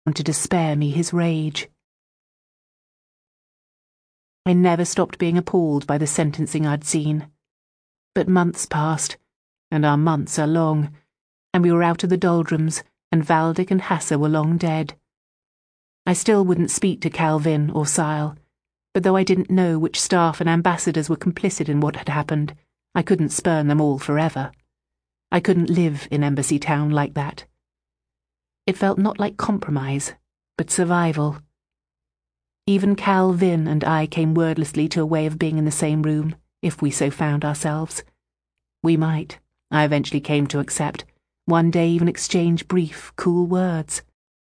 to spare me his rage. I never stopped being appalled by the sentencing I'd seen. But months passed, and our months are long, and we were out of the doldrums, and Valdick and Hasse were long dead. I still wouldn't speak to Calvin or Sile, but though I didn't know which staff and ambassadors were complicit in what had happened, I couldn't spurn them all forever. I couldn't live in Embassy Town like that. It felt not like compromise, but survival. Even Calvin and I came wordlessly to a way of being in the same room, if we so found ourselves. We might, I eventually came to accept, one day even exchange brief, cool words.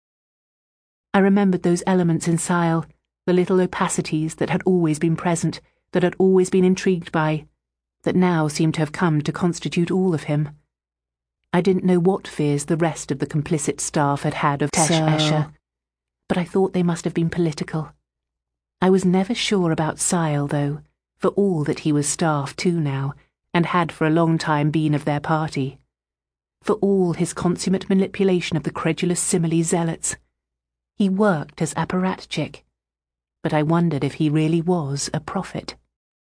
I remembered those elements in Sile, the little opacities that had always been present, that I'd always been intrigued by, that now seemed to have come to constitute all of him. I didn't know what fears the rest of the complicit staff had had of Tesh Escher, but I thought they must have been political. I was never sure about Sile, though, for all that he was staff too now, and had for a long time been of their party. For all his consummate manipulation of the credulous simile zealots. He worked as apparatchik, but I wondered if he really was a prophet.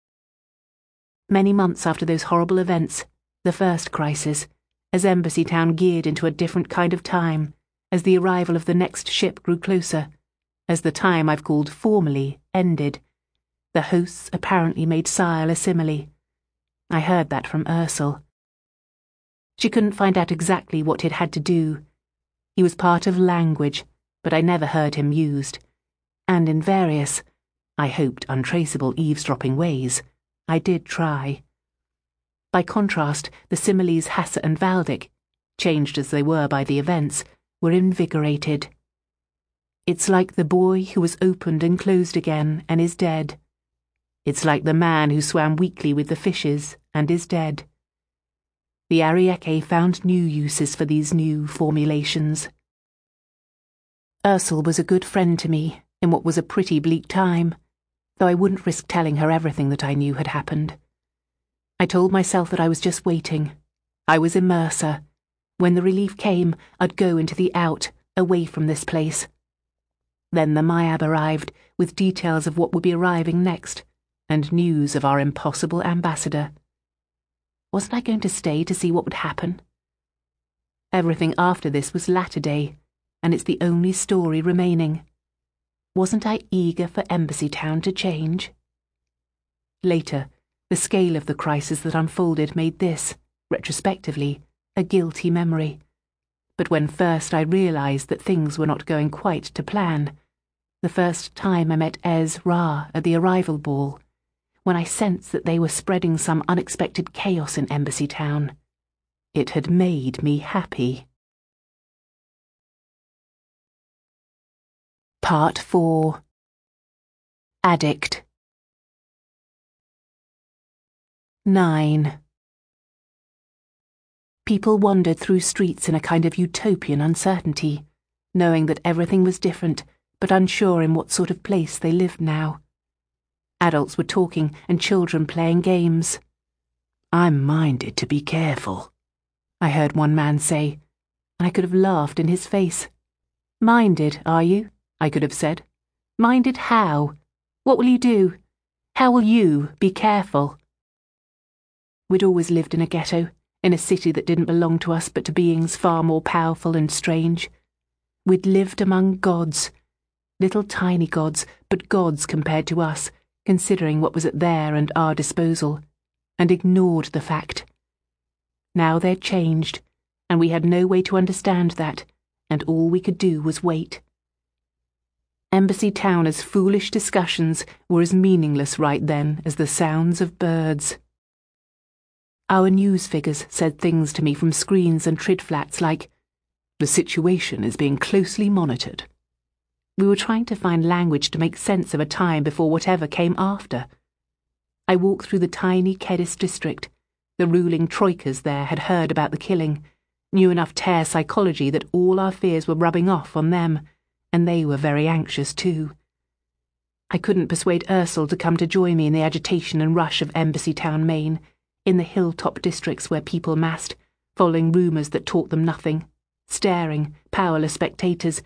Many months after those horrible events, the first crisis, as Embassy Town geared into a different kind of time, as the arrival of the next ship grew closer, as the time I've called formally ended, the hosts apparently made Sile a simile. I heard that from Ursel. She couldn't find out exactly what he'd had to do. He was part of language, but I never heard him used, and in various, I hoped untraceable eavesdropping ways, I did try. By contrast, the similes Hasse and Valdick, changed as they were by the events, were invigorated. It's like the boy who was opened and closed again and is dead. It's like the man who swam weakly with the fishes and is dead. The Arieke found new uses for these new formulations. Ursel was a good friend to me in what was a pretty bleak time, though I wouldn't risk telling her everything that I knew had happened. I told myself that I was just waiting. I was immerser. When the relief came, I'd go into the out, away from this place. Then the Mayab arrived, with details of what would be arriving next, and news of our impossible ambassador. Wasn't I going to stay to see what would happen? Everything after this was latter day, and it's the only story remaining. Wasn't I eager for Embassy Town to change? Later, the scale of the crisis that unfolded made this, retrospectively, a guilty memory. But when first I realised that things were not going quite to plan, the first time I met Ez Ra at the arrival ball, when I sensed that they were spreading some unexpected chaos in Embassy Town, it had made me happy. Part 4. Addict. 9. People wandered through streets in a kind of utopian uncertainty, knowing that everything was different, but unsure in what sort of place they lived now. Adults were talking and children playing games. "I'm minded to be careful," I heard one man say, and I could have laughed in his face. "Minded, are you?" I could have said. "Minded how? What will you do? How will you be careful?" We'd always lived in a ghetto, in a city that didn't belong to us but to beings far more powerful and strange. We'd lived among gods, little tiny gods, but gods compared to us, considering what was at their and our disposal, and ignored the fact. Now they'd changed, and we had no way to understand that, and all we could do was wait. Embassy Towners' foolish discussions were as meaningless right then as the sounds of birds. Our news figures said things to me from screens and trid-flats like, "The situation is being closely monitored." We were trying to find language to make sense of a time before whatever came after. I walked through the tiny Kedis district. The ruling troikas there had heard about the killing, knew enough Tear psychology that all our fears were rubbing off on them, and they were very anxious too. I couldn't persuade Ursel to come to join me in the agitation and rush of Embassy Town, Maine, in the hilltop districts where people massed, following rumours that taught them nothing, staring, powerless spectators,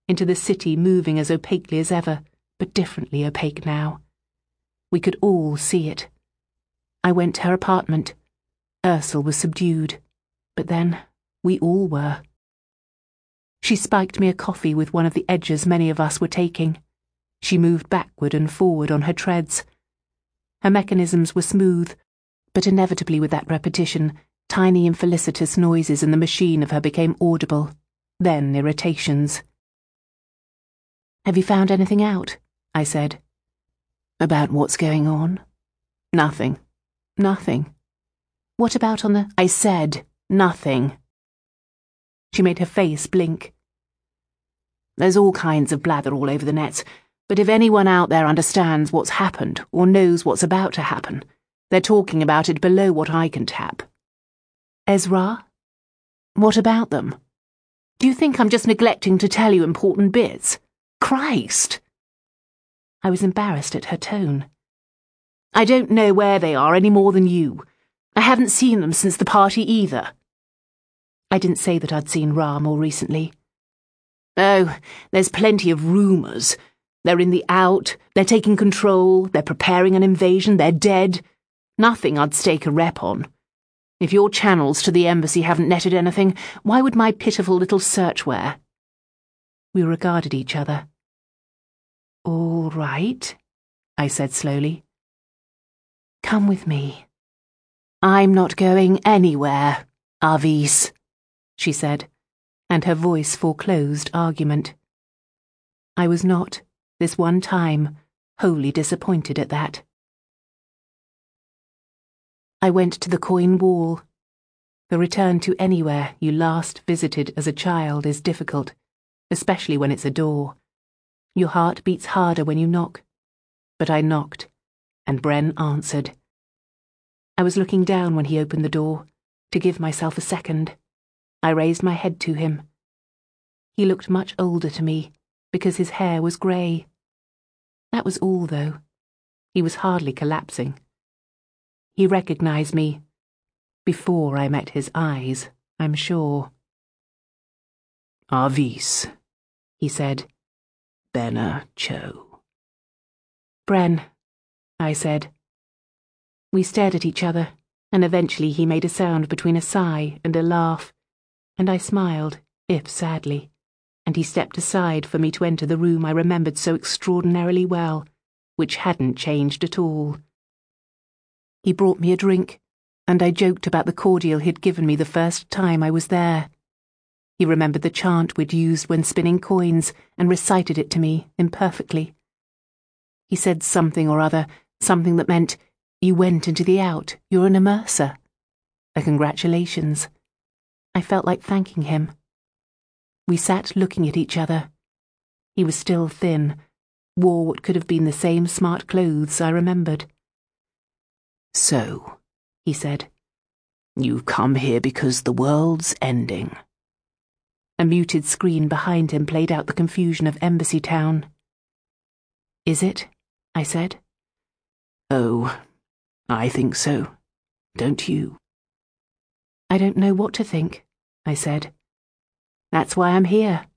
into the city moving as opaquely as ever, but differently opaque now. We could all see it. I went to her apartment. Ursel was subdued, but then we all were. She spiked me a coffee with one of the edges many of us were taking. She moved backward and forward on her treads. Her mechanisms were smooth, but inevitably with that repetition, tiny infelicitous noises in the machine of her became audible, then irritations. "Have you found anything out?" I said. "About what's going on?" "Nothing. Nothing." "What about on the—" "I said nothing." She made her face blink. "There's all kinds of blather all over the nets, but if anyone out there understands what's happened or knows what's about to happen, they're talking about it below what I can tap." "Ezra? What about them? Do you think I'm just neglecting to tell you important bits? Christ!" I was embarrassed at her tone. "I don't know where they are any more than you. I haven't seen them since the party either." I didn't say that I'd seen Ra more recently. "Oh, there's plenty of rumours. They're in the out, they're taking control, they're preparing an invasion, they're dead. Nothing I'd stake a rep on. If your channels to the embassy haven't netted anything, why would my pitiful little searchware?" We regarded each other. "All right," I said slowly. "Come with me." "I'm not going anywhere, Arvis," she said, and her voice foreclosed argument. I was not, this one time, wholly disappointed at that. I went to the coin wall. The return to anywhere you last visited as a child is difficult, especially when it's a door. Your heart beats harder when you knock. But I knocked, and Bren answered. I was looking down when he opened the door, to give myself a second. I raised my head to him. He looked much older to me, because his hair was grey. That was all, though. He was hardly collapsing. He recognised me. Before I met his eyes, I'm sure. "Arvis," he said. "Benna Cho." "Bren," I said. We stared at each other, and eventually he made a sound between a sigh and a laugh, and I smiled, if sadly, and he stepped aside for me to enter the room I remembered so extraordinarily well, which hadn't changed at all. He brought me a drink, and I joked about the cordial he'd given me the first time I was there. He remembered the chant we'd used when spinning coins and recited it to me imperfectly. He said something or other, something that meant, "You went into the out, you're an immerser." A congratulations. I felt like thanking him. We sat looking at each other. He was still thin, wore what could have been the same smart clothes I remembered. "So," he said, "you've come here because the world's ending." A muted screen behind him played out the confusion of Embassy Town. "Is it?" I said. "Oh, I think so. Don't you?" "I don't know what to think," I said. "That's why I'm here."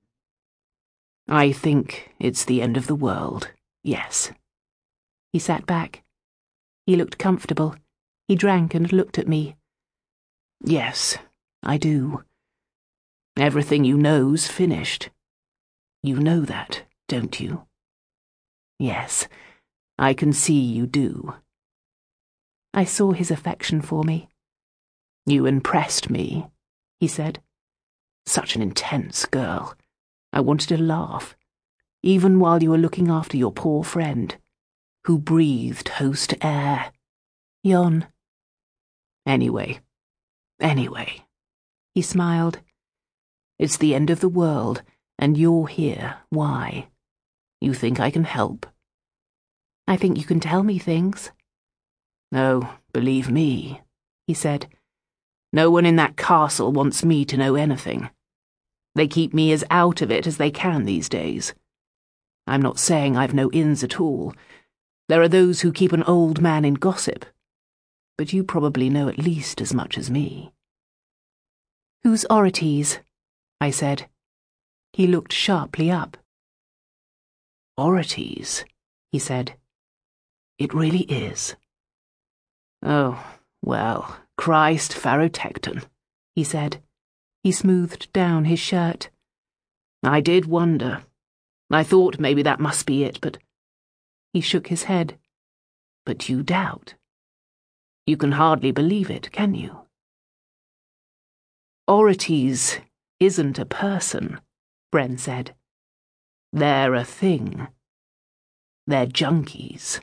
"I think it's the end of the world, yes." He sat back. He looked comfortable. He drank and looked at me. "Yes, I do. Everything you know's finished. You know that, don't you?" "Yes, I can see you do." I saw his affection for me. "You impressed me," he said. "Such an intense girl. I wanted to laugh, even while you were looking after your poor friend, who breathed host air. Yon." Anyway, he smiled. "It's the end of the world, and you're here. Why? You think I can help?" "I think you can tell me things." "Oh, believe me," he said. "No one in that castle wants me to know anything. They keep me as out of it as they can these days. I'm not saying I've no ins at all. There are those who keep an old man in gossip. But you probably know at least as much as me." "Who's Orites?" I said. He looked sharply up. Orities, he said. It really is. Oh, well, Christ Pharotekton, he said. He smoothed down his shirt. I did wonder. I thought maybe that must be it, but... He shook his head. But you doubt. You can hardly believe it, can you? Orities isn't a person, Bren said. They're a thing. They're junkies.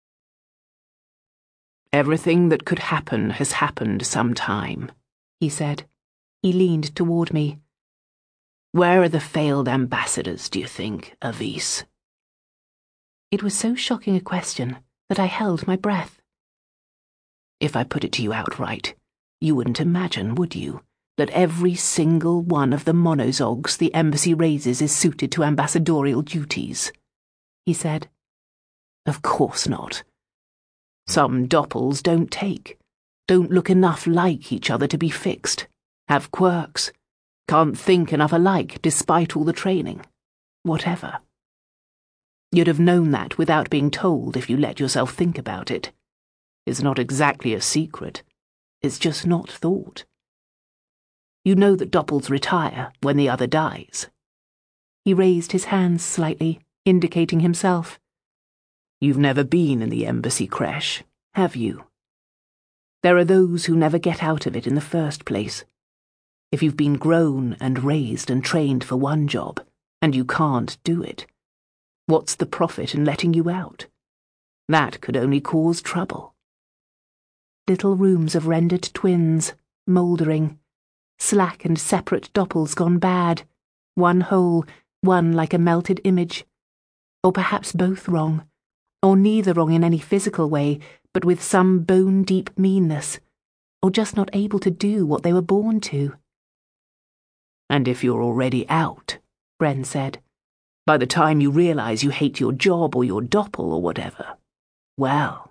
Everything that could happen has happened sometime, he said. He leaned toward me. Where are the failed ambassadors, do you think, Avis? It was so shocking a question that I held my breath. If I put it to you outright, you wouldn't imagine, would you, that every single one of the monozogs the embassy raises is suited to ambassadorial duties? He said. Of course not. Some doppels don't look enough like each other to be fixed, have quirks, can't think enough alike despite all the training, whatever. You'd have known that without being told if you let yourself think about it. It's not exactly a secret. It's just not thought. You know that doppels retire when the other dies. He raised his hands slightly, indicating himself. You've never been in the embassy creche, have you? There are those who never get out of it in the first place. If you've been grown and raised and trained for one job, and you can't do it, what's the profit in letting you out? That could only cause trouble. Little rooms of rendered twins, mouldering, slack and separate doppels gone bad, one whole, one like a melted image. Or perhaps both wrong, or neither wrong in any physical way, but with some bone-deep meanness, or just not able to do what they were born to. And if you're already out, Bren said, by the time you realize you hate your job or your doppel or whatever, well.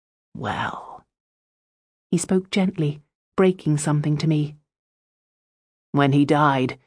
He spoke gently, breaking something to me. When he died,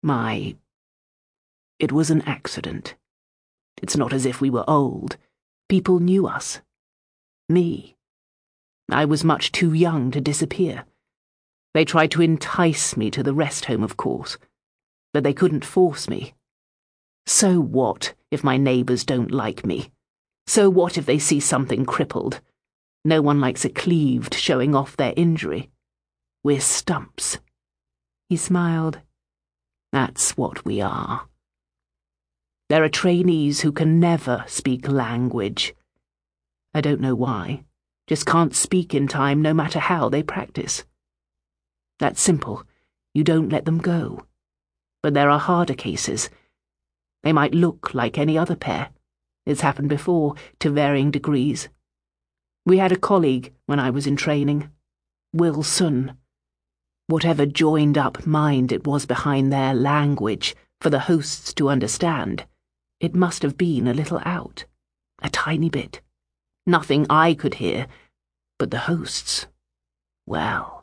it was an accident. It's not as if we were old. People knew us. Me. I was much too young to disappear. They tried to entice me to the rest home, of course, but they couldn't force me. So what if my neighbours don't like me? So what if they see something crippled? No one likes a cleaved showing off their injury. We're stumps. He smiled. That's what we are. There are trainees who can never speak language. I don't know why. Just can't speak in time no matter how they practice. That's simple. You don't let them go. But there are harder cases. They might look like any other pair. It's happened before, to varying degrees. We had a colleague when I was in training. Wilson. Whatever joined-up mind it was behind their language for the hosts to understand, it must have been a little out. A tiny bit. Nothing I could hear, but the hosts, well.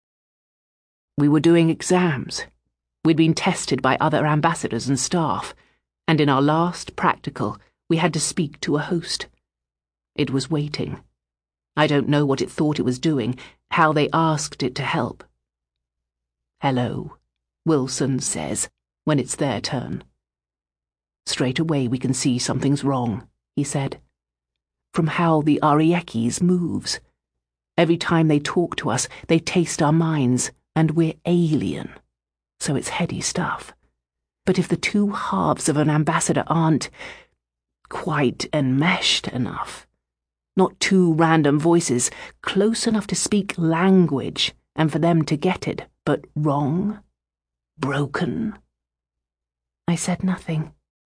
We were doing exams. We'd been tested by other ambassadors and staff, and in our last practical, we had to speak to a host. It was waiting. I don't know what it thought it was doing, how they asked it to help. Hello, Wilson says, when it's their turn. Straight away we can see something's wrong, he said. From how the Ariekis moves. Every time they talk to us, they taste our minds, and we're alien. So it's heady stuff. But if the two halves of an ambassador aren't quite enmeshed enough, not two random voices, close enough to speak language and for them to get it, but wrong, broken. I said nothing.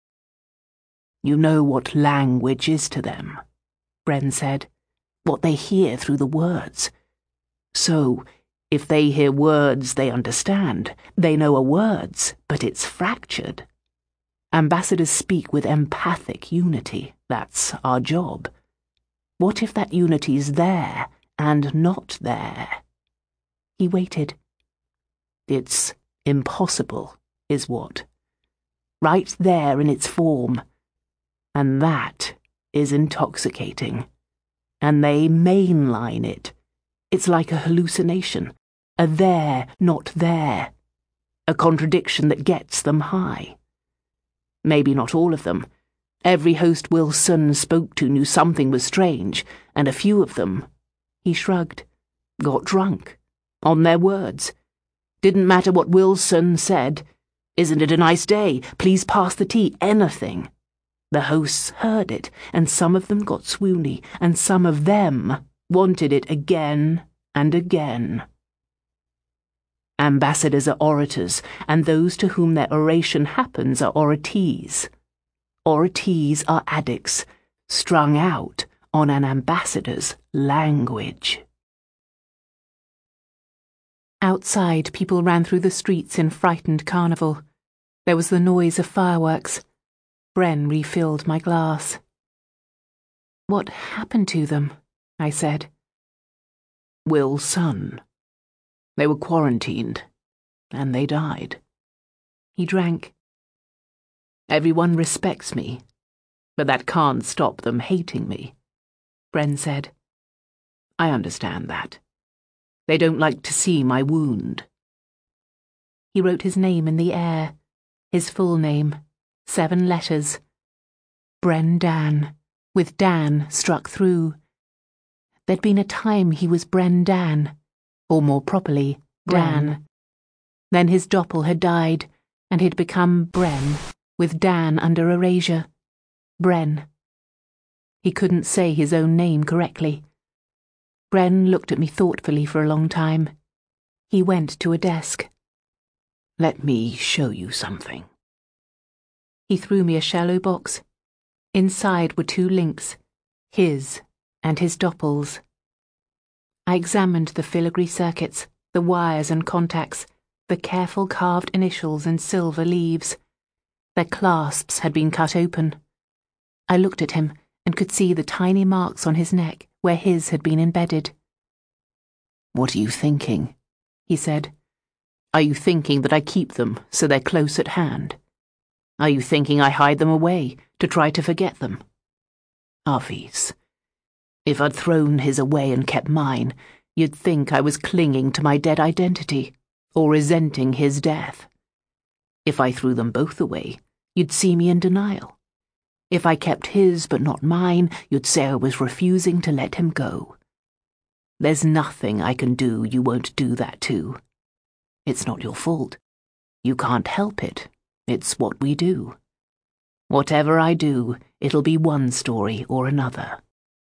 You know what language is to them, Bren said, what they hear through the words. So, if they hear words they understand, they know are words, but it's fractured. Ambassadors speak with empathic unity. That's our job. What if that unity's there and not there? He waited. It's impossible, is what. right there in its form. And that is intoxicating. And they mainline it. It's like a hallucination, a there, not there, a contradiction that gets them high. Maybe not all of them. Every host Wilson spoke to knew something was strange, and a few of them, he shrugged, got drunk, on their words. Didn't matter what Wilson said. Isn't it a nice day? Please pass the tea, anything. The hosts heard it, and some of them got swoony, and some of them wanted it again and again. Ambassadors are orators, and those to whom their oration happens are oratees. Oratees are addicts, strung out on an ambassador's language. Outside, people ran through the streets in frightened carnival. There was the noise of fireworks. Bren refilled my glass. "What happened to them?" I said. Will's son. They were quarantined, and they died. He drank. Everyone respects me, but that can't stop them hating me, Bren said. I understand that. They don't like to see my wound. He wrote his name in the air, his full name, 7 letters. Bren Dan, with Dan struck through. There'd been a time he was Bren Dan, or more properly, Dan. Then his doppel had died, and he'd become Bren, with Dan under erasure. Bren. He couldn't say his own name correctly. Bren looked at me thoughtfully for a long time. He went to a desk. Let me show you something. He threw me a shallow box. Inside were 2 links, his and his doppel's. I examined the filigree circuits, the wires and contacts, the careful carved initials in silver leaves. Their clasps had been cut open. I looked at him and could see the tiny marks on his neck where his had been embedded. What are you thinking? He said. Are you thinking that I keep them so they're close at hand? Are you thinking I hide them away to try to forget them? Avis, if I'd thrown his away and kept mine, you'd think I was clinging to my dead identity or resenting his death. If I threw them both away, you'd see me in denial. If I kept his but not mine, you'd say I was refusing to let him go. There's nothing I can do you won't do that too. It's not your fault. You can't help it. It's what we do. Whatever I do, it'll be one story or another.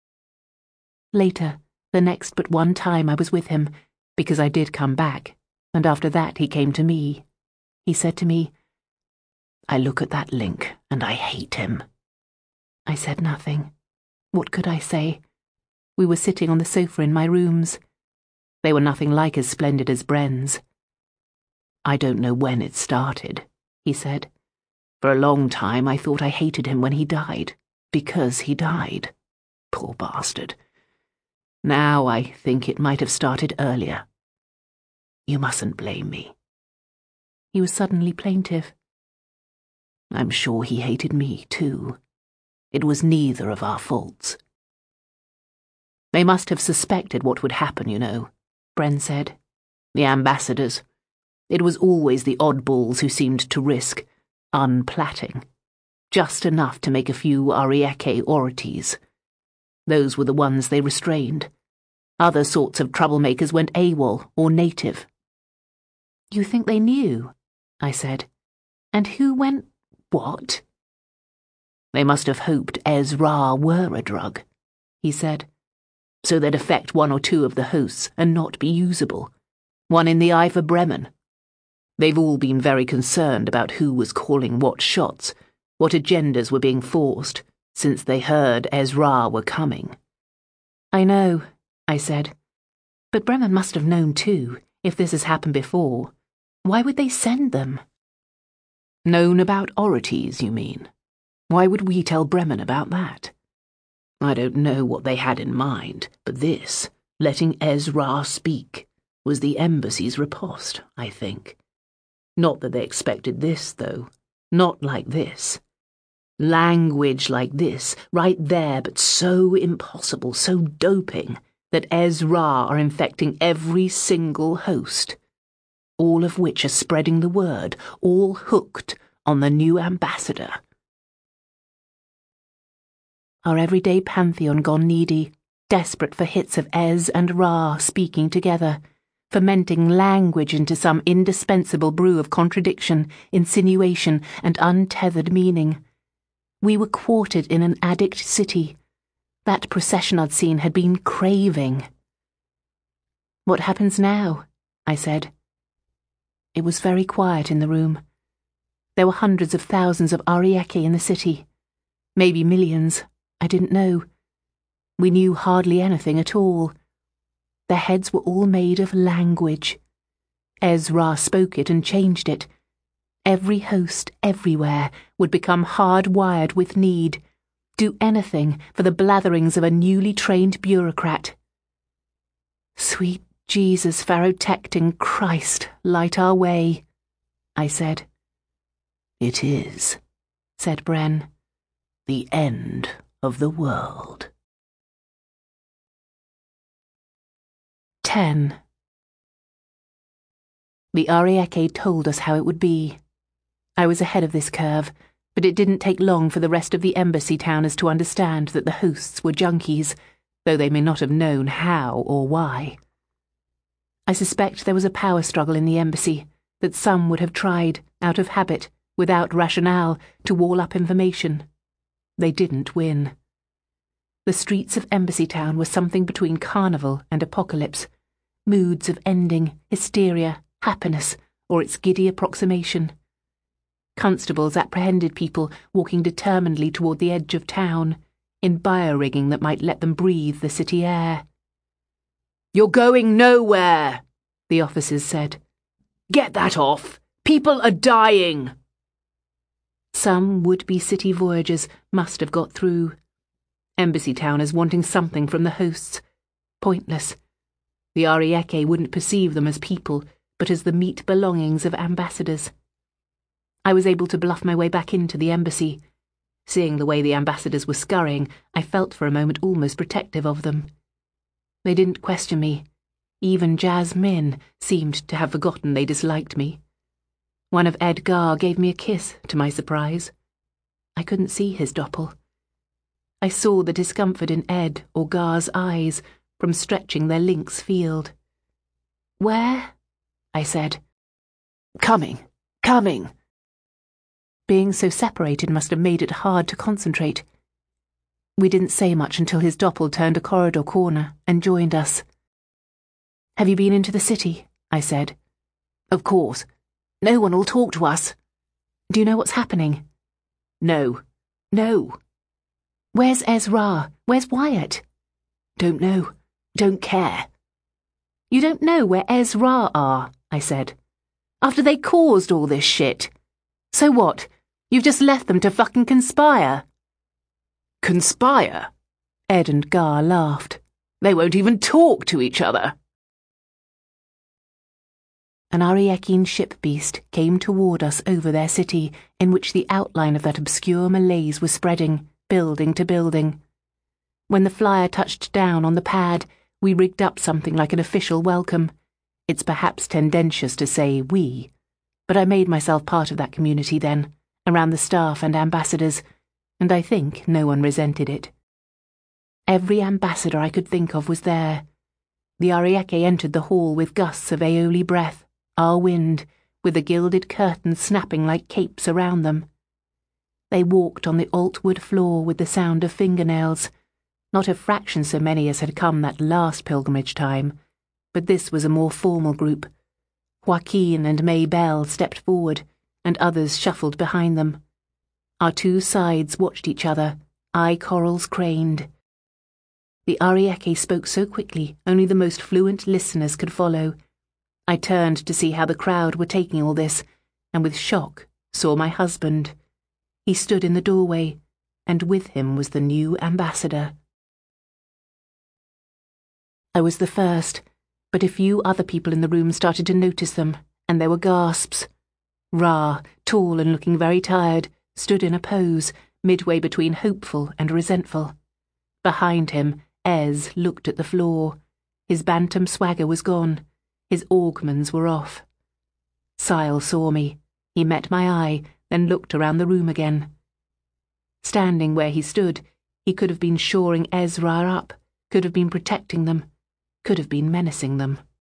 Later, the next but one time I was with him, because I did come back, and after that he came to me. He said to me, I look at that link and I hate him. I said nothing. What could I say? We were sitting on the sofa in my rooms. They were nothing like as splendid as Bren's. I don't know when it started, he said. For a long time I thought I hated him when he died, because he died. Poor bastard. Now I think it might have started earlier. You mustn't blame me. He was suddenly plaintive. I'm sure he hated me, too. It was neither of our faults. They must have suspected what would happen, you know, Bren said. The ambassadors. It was always the oddballs who seemed to risk unplatting. Just enough to make a few Arieke orities. Those were the ones they restrained. Other sorts of troublemakers went AWOL or native. You think they knew? I said. And who went what? They must have hoped Ezra were a drug, he said. So they'd affect 1 or 2 of the hosts and not be usable. One in the eye for Bremen. They've all been very concerned about who was calling what shots, what agendas were being forced, since they heard Ezra were coming. I know, I said. But Bremen must have known too, if this has happened before. Why would they send them? Known about orities, you mean? Why would we tell Bremen about that? I don't know what they had in mind, but this, letting Ezra speak, was the embassy's riposte, I think. Not that they expected this, though. Not like this. Language like this, right there, but so impossible, so doping, that Ez-Ra are infecting every single host. All of which are spreading the word, all hooked on the new ambassador. Our everyday pantheon gone needy, desperate for hits of Ez and Ra speaking together, fermenting language into some indispensable brew of contradiction, insinuation, and untethered meaning. We were quartered in an addict city. That procession I'd seen had been craving. "What happens now?" I said. It was very quiet in the room. There were hundreds of thousands of Ariake in the city. Maybe millions. I didn't know. We knew hardly anything at all. Their heads were all made of language. Ez-Ra spoke it and changed it. Every host, everywhere, would become hardwired with need, do anything for the blatherings of a newly trained bureaucrat. "Sweet Jesus, Pharaoh-tecting Christ, light our way," I said. "It is," said Bren. "The end of the world." 10. The Ariake told us how it would be. I was ahead of this curve, but it didn't take long for the rest of the embassy towners to understand that the hosts were junkies, though they may not have known how or why. I suspect there was a power struggle in the embassy, that some would have tried, out of habit, without rationale, to wall up information. They didn't win. The streets of Embassy Town were something between carnival and apocalypse, moods of ending, hysteria, happiness, or its giddy approximation. Constables apprehended people walking determinedly toward the edge of town, in bio-rigging that might let them breathe the city air. "You're going nowhere," the officers said. "Get that off! People are dying!" Some would-be city voyagers must have got through. Embassy towners wanting something from the hosts. Pointless. The Ariake wouldn't perceive them as people, but as the meat belongings of ambassadors. I was able to bluff my way back into the embassy. Seeing the way the ambassadors were scurrying, I felt for a moment almost protective of them. They didn't question me. Even Jasmine seemed to have forgotten they disliked me. One of Ed Gar gave me a kiss, to my surprise. I couldn't see his doppel. I saw the discomfort in Ed or Gar's eyes from stretching their lynx field. "Where?" I said. Coming. Being so separated must have made it hard to concentrate. We didn't say much until his doppel turned a corridor corner and joined us. "Have you been into the city?" I said. "Of course. No one will talk to us." "Do you know what's happening?" No. "Where's Ez-Ra? Where's Wyatt?" Don't know. Don't care." "You don't know where Ez-Ra are," I said. "After they caused all this shit. So what? You've just left them to fucking conspire." "Conspire?" Ed and Gar laughed. "They won't even talk to each other." An Ariakean ship beast came toward us over their city, in which the outline of that obscure malaise was spreading, building to building. When the flyer touched down on the pad, we rigged up something like an official welcome. It's perhaps tendentious to say we, but I made myself part of that community then, around the staff and ambassadors, and I think no one resented it. Every ambassador I could think of was there. The Ariake entered the hall with gusts of aioli breath, our wind, with the gilded curtains snapping like capes around them. They walked on the altwood floor with the sound of fingernails, not a fraction so many as had come that last pilgrimage time, but this was a more formal group. Joaquin and Maybelle stepped forward, and others shuffled behind them. Our two sides watched each other, eye corals craned. The Ariake spoke so quickly only the most fluent listeners could follow. I turned to see how the crowd were taking all this, and with shock saw my husband. He stood in the doorway, and with him was the new ambassador. I was the first, but a few other people in the room started to notice them, and there were gasps. Ra, tall and looking very tired, stood in a pose, midway between hopeful and resentful. Behind him, Ez looked at the floor. His bantam swagger was gone. His augments were off. Sile saw me. He met my eye, then looked around the room again. Standing where he stood, he could have been shoring Ezra up, could have been protecting them, could have been menacing them.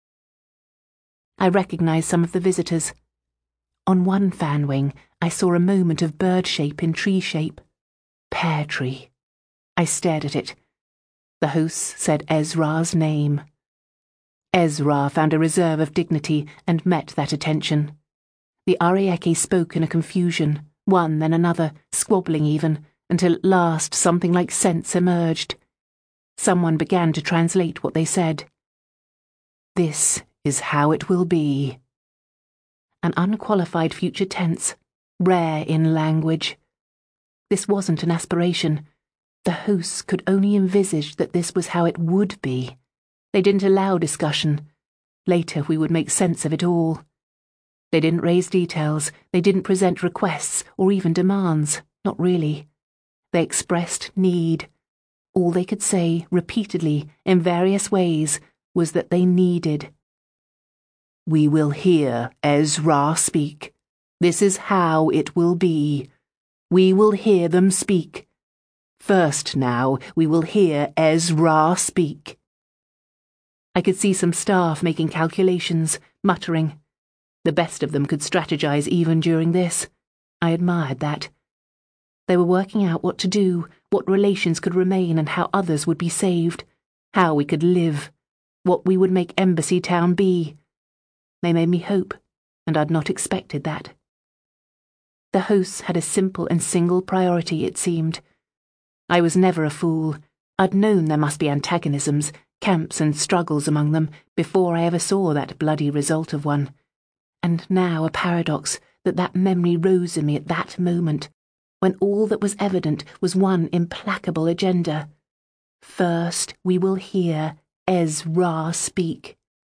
I recognized some of the visitors. On one fan wing, I saw a moment of bird shape in tree shape. Pear tree. I stared at it. The hosts said Ezra's name. Ezra found a reserve of dignity and met that attention. The Arieke spoke in a confusion, one then another, squabbling even, until at last something like sense emerged. Someone began to translate what they said. This is how it will be. An unqualified future tense, rare in language. This wasn't an aspiration. The hosts could only envisage that this was how it would be. They didn't allow discussion. Later we would make sense of it all. They didn't raise details, they didn't present requests or even demands, not really. They expressed need. All they could say, repeatedly, in various ways, was that they needed. We will hear Ezra speak. This is how it will be. We will hear them speak. First now, we will hear Ezra speak. I could see some staff making calculations, muttering. The best of them could strategize even during this. I admired that. They were working out what to do, what relations could remain and how others would be saved, how we could live, what we would make Embassy Town be. They made me hope, and I'd not expected that. The hosts had a simple and single priority, it seemed. I was never a fool. I'd known there must be antagonisms, camps and struggles among them before I ever saw that bloody result of one. And now a paradox that memory rose in me at that moment, when all that was evident was one implacable agenda. First, we will hear Ezra speak.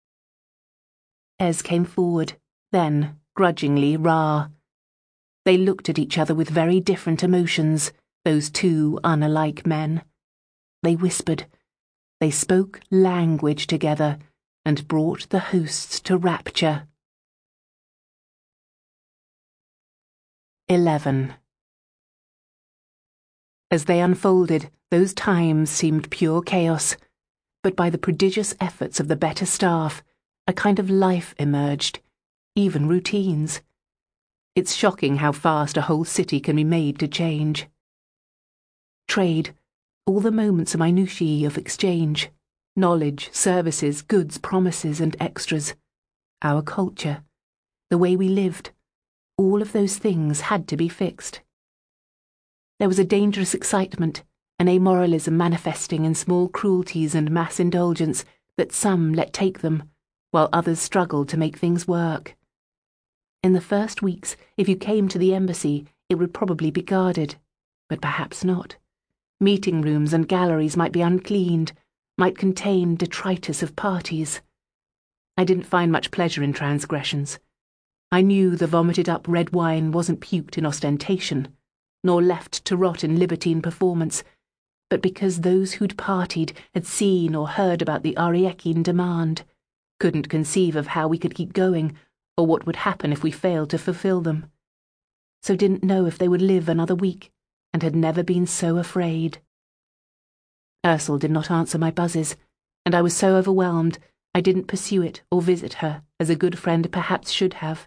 Ez came forward, then, grudgingly, Ra. They looked at each other with very different emotions, those two unalike men. They whispered. They spoke language together and brought the hosts to rapture. 11. As they unfolded, those times seemed pure chaos, but by the prodigious efforts of the better staff, a kind of life emerged, even routines. It's shocking how fast a whole city can be made to change. Trade, all the moments of minutiae of exchange, knowledge, services, goods, promises and extras, our culture, the way we lived, all of those things had to be fixed. There was a dangerous excitement, an amoralism manifesting in small cruelties and mass indulgence that some let take them, while others struggled to make things work. In the first weeks, if you came to the embassy, it would probably be guarded, but perhaps not. Meeting rooms and galleries might be uncleaned, might contain detritus of parties. I didn't find much pleasure in transgressions. I knew the vomited-up red wine wasn't puked in ostentation, nor left to rot in libertine performance, but because those who'd partied had seen or heard about the Ariekine demand, couldn't conceive of how we could keep going, or what would happen if we failed to fulfill them. So didn't know if they would live another week, and had never been so afraid. Ursel did not answer my buzzes, and I was so overwhelmed I didn't pursue it or visit her as a good friend perhaps should have.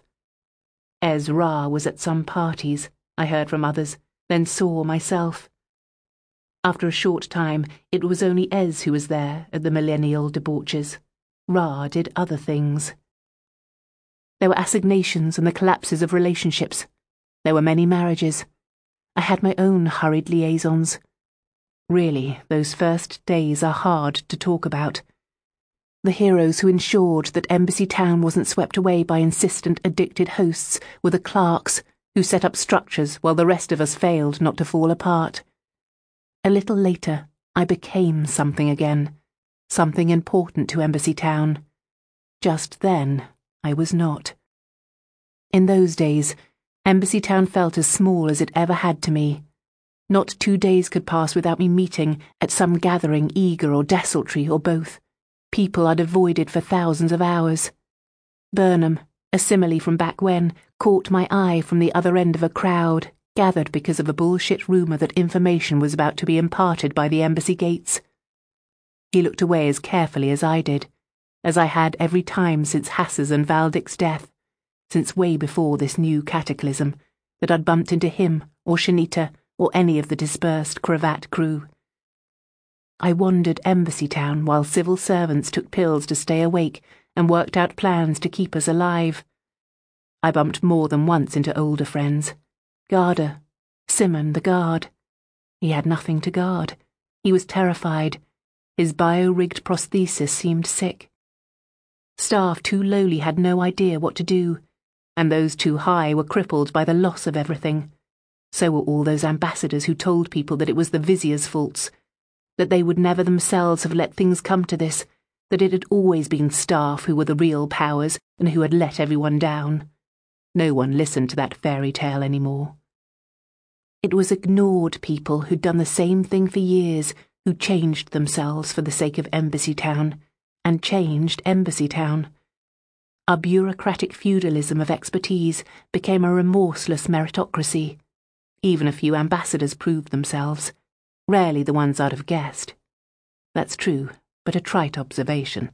Ezra was at some parties, I heard from others, then saw myself. After a short time, it was only Ez who was there at the millennial debauches. Ra did other things. There were assignations and the collapses of relationships. There were many marriages. I had my own hurried liaisons. Really, those first days are hard to talk about. The heroes who ensured that Embassy Town wasn't swept away by insistent, addicted hosts were the clerks who set up structures while the rest of us failed not to fall apart. A little later, I became something again, something important to Embassy Town. Just then, I was not. In those days, Embassy Town felt as small as it ever had to me. Not 2 days could pass without me meeting at some gathering, eager or desultory or both, people I'd avoided for thousands of hours. Burnham, a simile from back when, caught my eye from the other end of a crowd, gathered because of a bullshit rumour that information was about to be imparted by the embassy gates. He looked away as carefully as I did, as I had every time since Hassa's and Valdic's death, since way before this new cataclysm, that I'd bumped into him or Shanita or any of the dispersed cravat crew. I wandered Embassy Town while civil servants took pills to stay awake and worked out plans to keep us alive. I bumped more than once into older friends. Garda, Simon the guard. He had nothing to guard. He was terrified. His bio-rigged prosthesis seemed sick. Staff too lowly had no idea what to do, and those too high were crippled by the loss of everything. So were all those ambassadors who told people that it was the Vizier's faults, that they would never themselves have let things come to this, that it had always been staff who were the real powers and who had let everyone down. No one listened to that fairy tale anymore. It was ignored people who'd done the same thing for years, who changed themselves for the sake of Embassy Town, and changed Embassy Town. Our bureaucratic feudalism of expertise became a remorseless meritocracy. Even a few ambassadors proved themselves, rarely the ones I'd have guessed. That's true, but a trite observation.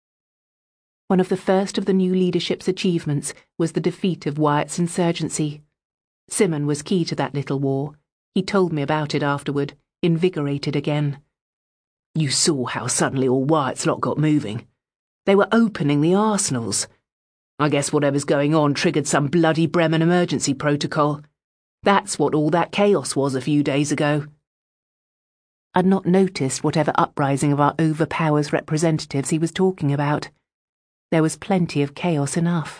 One of the first of the new leadership's achievements was the defeat of Wyatt's insurgency. Simon was key to that little war. He told me about it afterward, invigorated again. You saw how suddenly all Wyatt's lot got moving. They were opening the arsenals. I guess whatever's going on triggered some bloody Bremen emergency protocol. That's what all that chaos was a few days ago. I'd not noticed whatever uprising of our overpowers representatives he was talking about. There was plenty of chaos enough.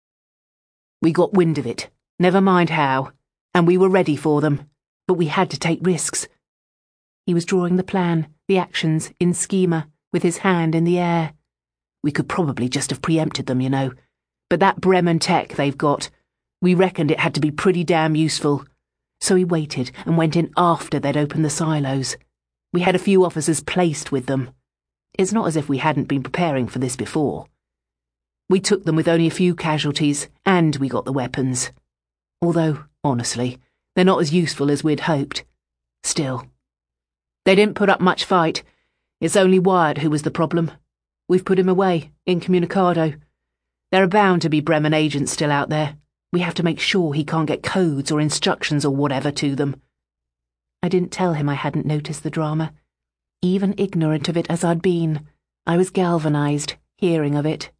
We got wind of it, never mind how, and we were ready for them, but we had to take risks. He was drawing the plan, the actions, in schema, with his hand in the air. We could probably just have preempted them, you know, but that Bremen tech they've got, we reckoned it had to be pretty damn useful. So we waited and went in after they'd opened the silos. We had a few officers placed with them. It's not as if we hadn't been preparing for this before. We took them with only a few casualties, and we got the weapons. Although, honestly, they're not as useful as we'd hoped. Still. They didn't put up much fight. It's only Wyatt who was the problem. We've put him away, incommunicado. There are bound to be Bremen agents still out there. We have to make sure he can't get codes or instructions or whatever to them. I didn't tell him I hadn't noticed the drama. Even ignorant of it as I'd been, I was galvanized, hearing of it.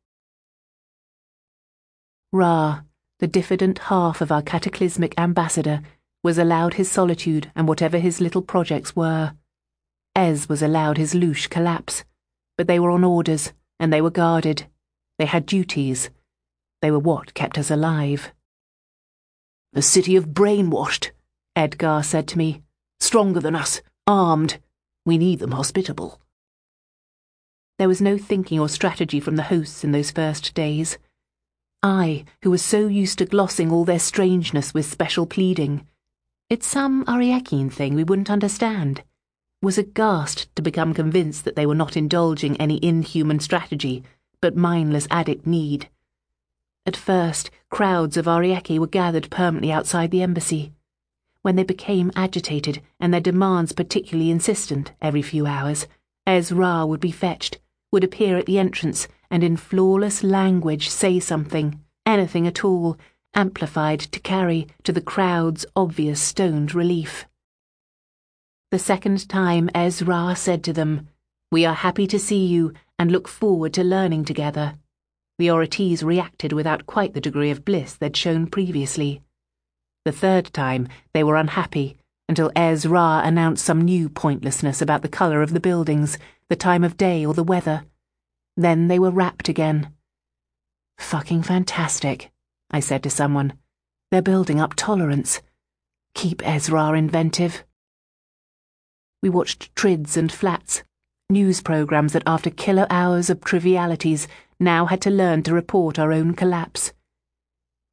Ra, the diffident half of our cataclysmic ambassador, was allowed his solitude and whatever his little projects were. Ez was allowed his louche collapse, but they were on orders, and they were guarded. They had duties. They were what kept us alive. "A city of brainwashed," Edgar said to me. "Stronger than us, armed. We need them hospitable." There was no thinking or strategy from the hosts in those first days. I, who was so used to glossing all their strangeness with special pleading, it's some Ariakian thing we wouldn't understand, was aghast to become convinced that they were not indulging any inhuman strategy, but mindless addict need. At first, crowds of Ariaki were gathered permanently outside the embassy. When they became agitated and their demands particularly insistent every few hours, Ez-Ra would be fetched, would appear at the entrance and in flawless language say something, anything at all, amplified to carry to the crowd's obvious stoned relief. The second time Ez-Ra said to them, "We are happy to see you and look forward to learning together," the Orites reacted without quite the degree of bliss they'd shown previously. The third time they were unhappy until Ez-Ra announced some new pointlessness about the colour of the buildings, the time of day or the weather. Then they were rapt again. "Fucking fantastic," I said to someone. "They're building up tolerance. Keep Ez-Ra inventive." We watched trids and flats, news programmes that after killer hours of trivialities now had to learn to report our own collapse.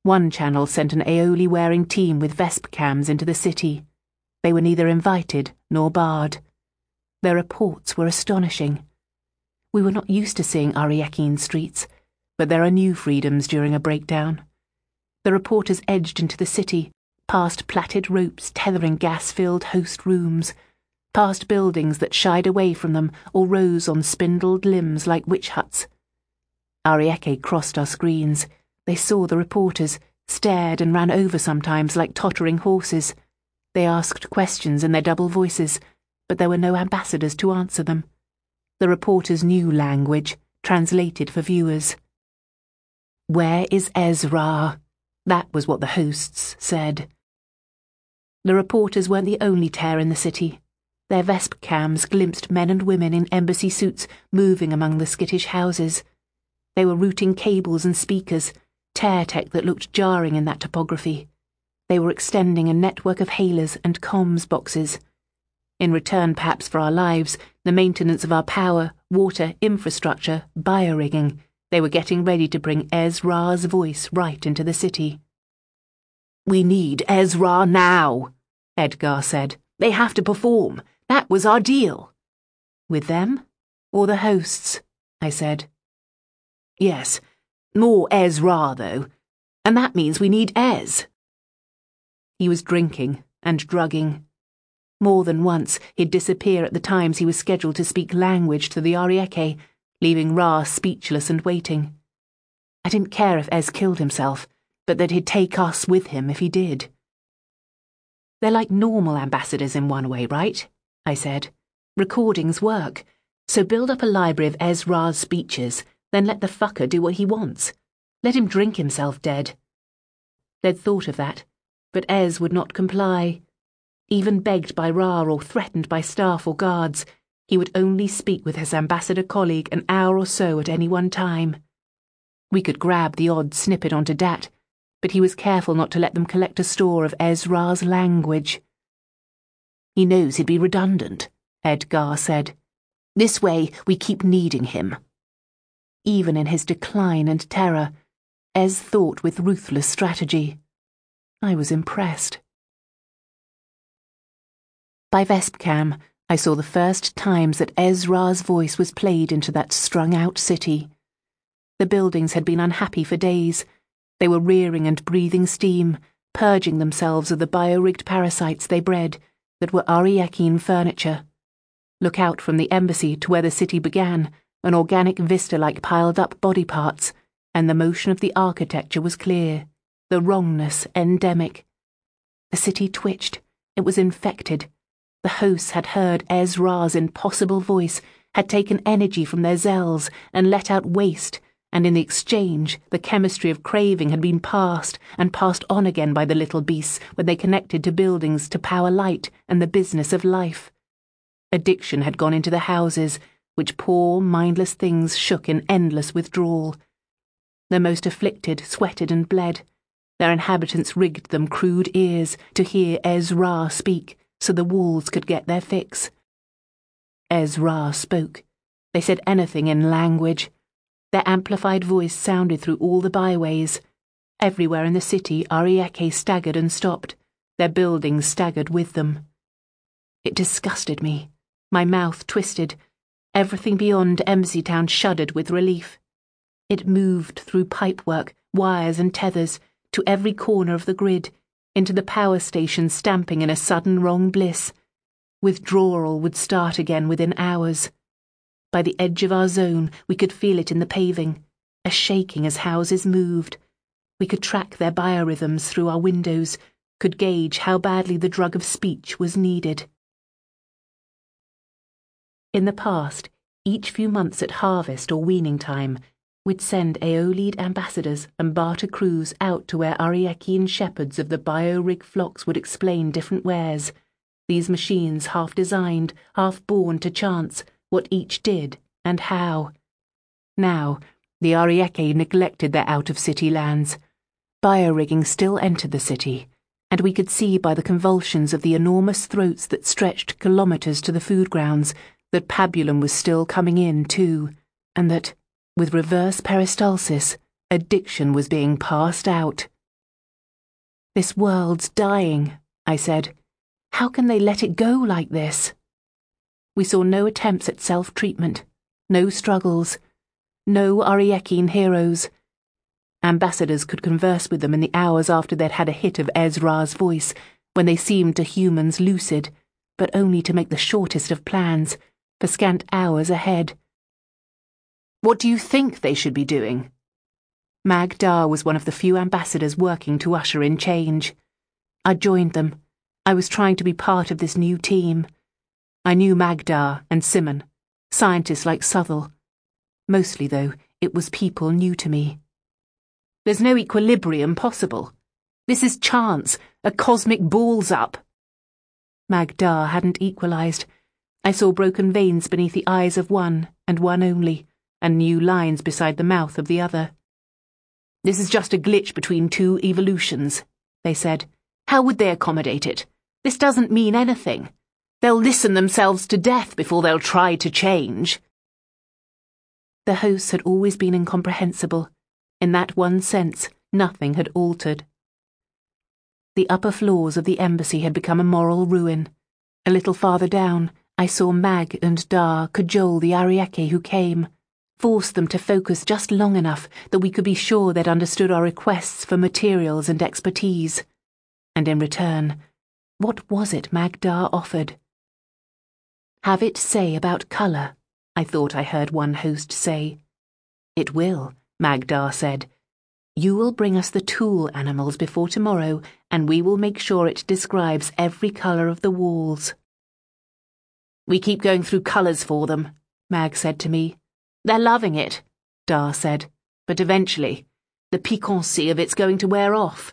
One channel sent an aioli-wearing team with Vesp cams into the city. They were neither invited nor barred. Their reports were astonishing. We were not used to seeing Ariakin streets, but there are new freedoms during a breakdown. The reporters edged into the city, past plaited ropes tethering gas-filled host rooms, past buildings that shied away from them or rose on spindled limbs like witch huts. Ariake crossed our screens. They saw the reporters, stared and ran over sometimes like tottering horses. They asked questions in their double voices, but there were no ambassadors to answer them. The reporters knew language, translated for viewers. "Where is Ezra?" That was what the hosts said. The reporters weren't the only tear in the city. Their Vesp cams glimpsed men and women in embassy suits moving among the skittish houses. They were routing cables and speakers, tear tech that looked jarring in that topography. They were extending a network of hailers and comms boxes. In return, perhaps for our lives, the maintenance of our power, water, infrastructure, biorigging, they were getting ready to bring Ezra's voice right into the city. "We need Ezra now," Edgar said. "They have to perform. That was our deal." "With them? Or the hosts?" I said. "Yes, more Ezra, though. And that means we need Ez." He was drinking and drugging. More than once, he'd disappear at the times he was scheduled to speak language to the Ariake, leaving Ra speechless and waiting. I didn't care if Ez killed himself, but that he'd take us with him if he did. "They're like normal ambassadors in one way, right?" I said. "Recordings work, so build up a library of Ezra's speeches, then let the fucker do what he wants. Let him drink himself dead." They'd thought of that, but Ez would not comply. Even begged by Ra or threatened by staff or guards, he would only speak with his ambassador colleague an hour or so at any one time. We could grab the odd snippet onto Dat, but he was careful not to let them collect a store of Ezra's language. "He knows he'd be redundant," Edgar said. "This way we keep needing him." Even in his decline and terror, Ez thought with ruthless strategy. I was impressed. By Vespcam, I saw the first times that Ezra's voice was played into that strung-out city. The buildings had been unhappy for days. They were rearing and breathing steam, purging themselves of the biorigged parasites they bred that were Ariakin furniture. Look out from the embassy to where the city began, an organic vista like piled-up body parts, and the motion of the architecture was clear, the wrongness endemic. The city twitched. It was infected. The hosts had heard Ezra's impossible voice, had taken energy from their zells and let out waste, and in the exchange the chemistry of craving had been passed and passed on again by the little beasts when they connected to buildings to power light and the business of life. Addiction had gone into the houses, which poor, mindless things shook in endless withdrawal. The most afflicted sweated and bled. Their inhabitants rigged them crude ears to hear Ezra speak, so the walls could get their fix. Ezra spoke. They said anything in language. Their amplified voice sounded through all the byways. Everywhere in the city, Ariake staggered and stopped. Their buildings staggered with them. It disgusted me. My mouth twisted. Everything beyond Embassy Town shuddered with relief. It moved through pipework, wires and tethers, to every corner of the grid, into the power station stamping in a sudden wrong bliss. Withdrawal would start again within hours. By the edge of our zone, we could feel it in the paving, a shaking as houses moved. We could track their biorhythms through our windows, could gauge how badly the drug of speech was needed. In the past, each few months at harvest or weaning time, we'd send Aeolid ambassadors and barter crews out to where Ariakian shepherds of the biorig flocks would explain different wares, these machines half designed, half born to chance, what each did and how. Now, the Ariake neglected their out-of-city lands. Biorigging still entered the city, and we could see by the convulsions of the enormous throats that stretched kilometres to the food grounds that pabulum was still coming in too, and that, with reverse peristalsis, addiction was being passed out. This world's dying, I said. How can they let it go like this? We saw no attempts at self-treatment, no struggles, no Ariekine heroes. Ambassadors could converse with them in the hours after they'd had a hit of Ezra's voice, when they seemed to humans lucid, but only to make the shortest of plans, for scant hours ahead. What do you think they should be doing? Magdar was one of the few ambassadors working to usher in change. I joined them. I was trying to be part of this new team. I knew Magdar and Simon, scientists like Southall. Mostly, though, it was people new to me. There's no equilibrium possible. This is chance, a cosmic balls-up. Magdar hadn't equalized. I saw broken veins beneath the eyes of one, and one only, and new lines beside the mouth of the other. This is just a glitch between two evolutions, they said. How would they accommodate it? This doesn't mean anything. They'll listen themselves to death before they'll try to change. The hosts had always been incomprehensible. In that one sense, nothing had altered. The upper floors of the embassy had become a moral ruin. A little farther down, I saw Mag and Dar cajole the Arieke who came, force them to focus just long enough that we could be sure they'd understood our requests for materials and expertise. And in return, what was it Magdar offered? Have it say about colour, I thought I heard one host say. It will, Magdar said. You will bring us the tool animals before tomorrow, and we will make sure it describes every colour of the walls. We keep going through colours for them, Mag said to me. They're loving it, Dar said, but eventually, the piquancy of it's going to wear off.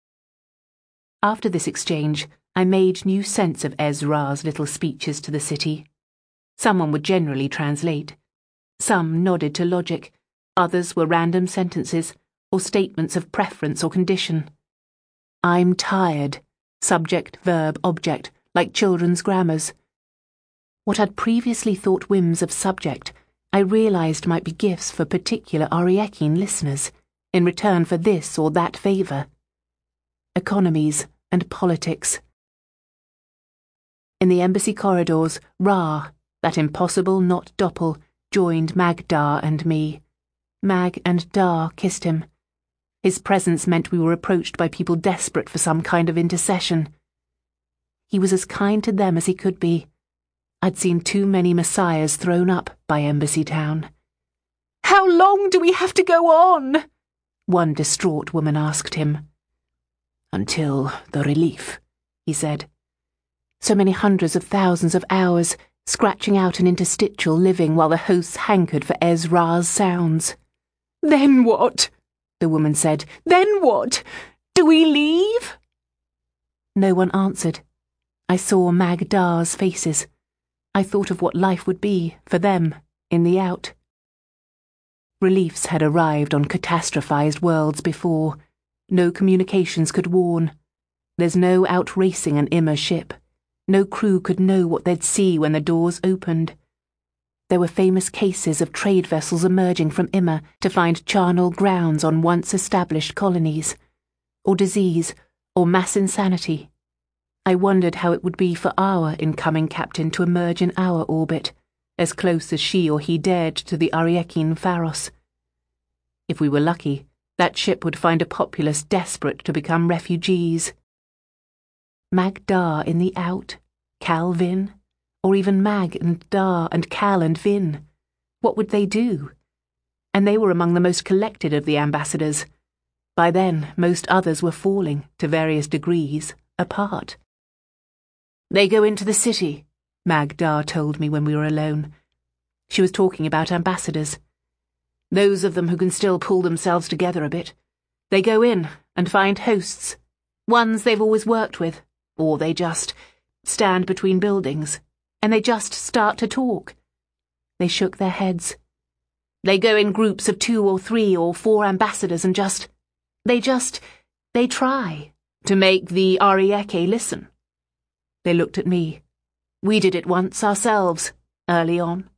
After this exchange, I made new sense of Ezra's little speeches to the city. Someone would generally translate. Some nodded to logic, others were random sentences, or statements of preference or condition. I'm tired, subject, verb, object, like children's grammars. What I'd previously thought whims of subject, I realised might be gifts for particular Ariekine listeners, in return for this or that favour. Economies and politics. In the embassy corridors, Ra, that impossible not Doppel, joined Magdar and me. Mag and Dar kissed him. His presence meant we were approached by people desperate for some kind of intercession. He was as kind to them as he could be. I'd seen too many messiahs thrown up by Embassy Town. How long do we have to go on? One distraught woman asked him. Until the relief, he said. So many hundreds of thousands of hours, scratching out an interstitial living while the hosts hankered for Ezra's sounds. Then what? The woman said. Then what? Do we leave? No one answered. I saw Magdar's faces. I thought of what life would be, for them, in the out. Reliefs had arrived on catastrophized worlds before. No communications could warn. There's no outracing an Immer ship. No crew could know what they'd see when the doors opened. There were famous cases of trade vessels emerging from Immer to find charnel grounds on once-established colonies. Or disease, or mass insanity. I wondered how it would be for our incoming captain to emerge in our orbit, as close as she or he dared to the Ariekine Pharos. If we were lucky, that ship would find a populace desperate to become refugees. Magdar in the out, Cal Vin, or even Mag and Dar and Cal and Vin. What would they do? And they were among the most collected of the ambassadors. By then, most others were falling, to various degrees, apart. They go into the city, Magdar told me when we were alone. She was talking about ambassadors. Those of them who can still pull themselves together a bit. They go in and find hosts, ones they've always worked with, or they just stand between buildings, and they just start to talk. They shook their heads. They go in groups of 2 or 3 or 4 ambassadors and they try to make the Arieke listen. They looked at me. We did it once ourselves, early on.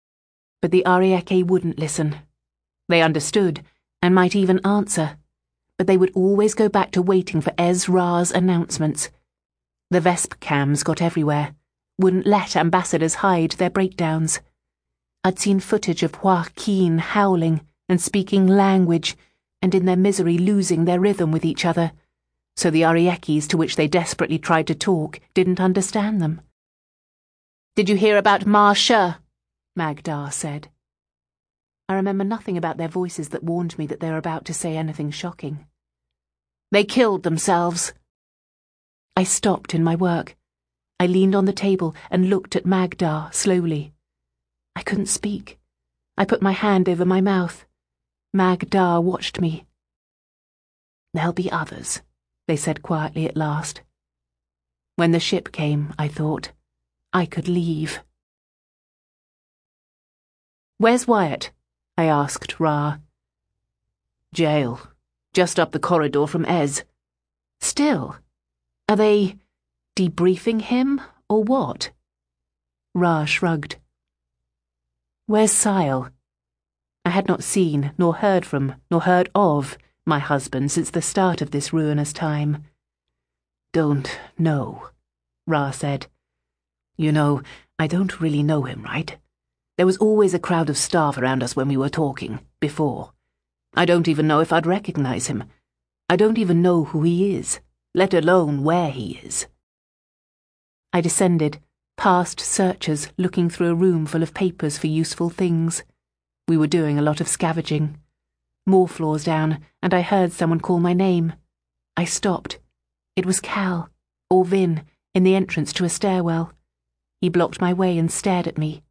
But the Arieke wouldn't listen. They understood, and might even answer. but they would always go back to waiting for Ezra's announcements. The Vesp cams got everywhere, wouldn't let ambassadors hide their breakdowns. I'd seen footage of Joaquin howling and speaking language, and in their misery losing their rhythm with each other, so the Ariekis to which they desperately tried to talk didn't understand them. "Did you hear about Marsha?" Magdar said. I remember nothing about their voices that warned me that they were about to say anything shocking. "They killed themselves." I stopped in my work. I leaned on the table and looked at Magdar slowly. I couldn't speak. I put my hand over my mouth. Magdar watched me. "There'll be others," they said quietly at last. When the ship came, I thought, I could leave. "Where's Wyatt?" I asked Ra. "Jail. Just up the corridor from Ez." "Still? Are they debriefing him, or what?" Ra shrugged. "Where's Sile?" I had not seen, nor heard from, nor heard of my husband since the start of this ruinous time. "Don't know," Ra said. "You know, I don't really know him, right? There was always a crowd of staff around us when we were talking, before. I don't even know if I'd recognize him. I don't even know who he is, let alone where he is." I descended, past searchers looking through a room full of papers for useful things. We were doing a lot of scavenging. More floors down, and I heard someone call my name. I stopped. It was Cal, or Vin, in the entrance to a stairwell. He blocked my way and stared at me.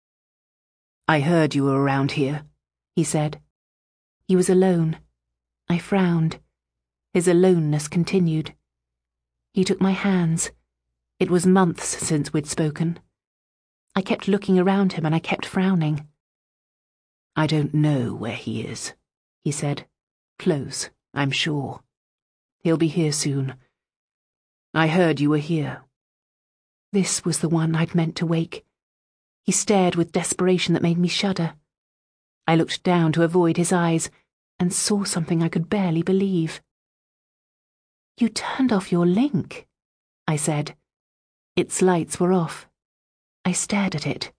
"I heard you were around here," he said. He was alone. I frowned. His aloneness continued. He took my hands. It was months since we'd spoken. I kept looking around him and I kept frowning. "I don't know where he is," he said. "Close, I'm sure. He'll be here soon. I heard you were here." This was the one I'd meant to wake. He stared with desperation that made me shudder. I looked down to avoid his eyes and saw something I could barely believe. "You turned off your link," I said. Its lights were off. I stared at it.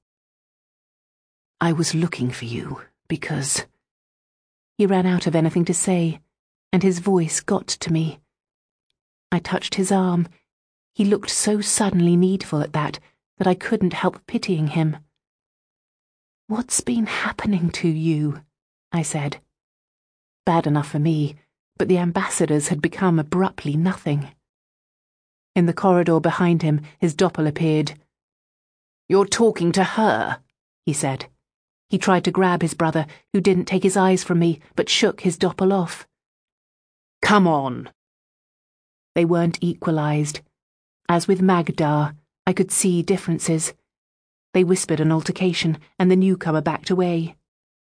"I was looking for you because—" He ran out of anything to say, and his voice got to me. I touched his arm. He looked so suddenly needful at that I couldn't help pitying him. "What's been happening to you?" I said. Bad enough for me, but the ambassadors had become abruptly nothing. In the corridor behind him, his doppel appeared. "You're talking to her," he said. He tried to grab his brother, who didn't take his eyes from me, but shook his doppel off. "Come on." They weren't equalized. As with Magdar, I could see differences. They whispered an altercation, and the newcomer backed away.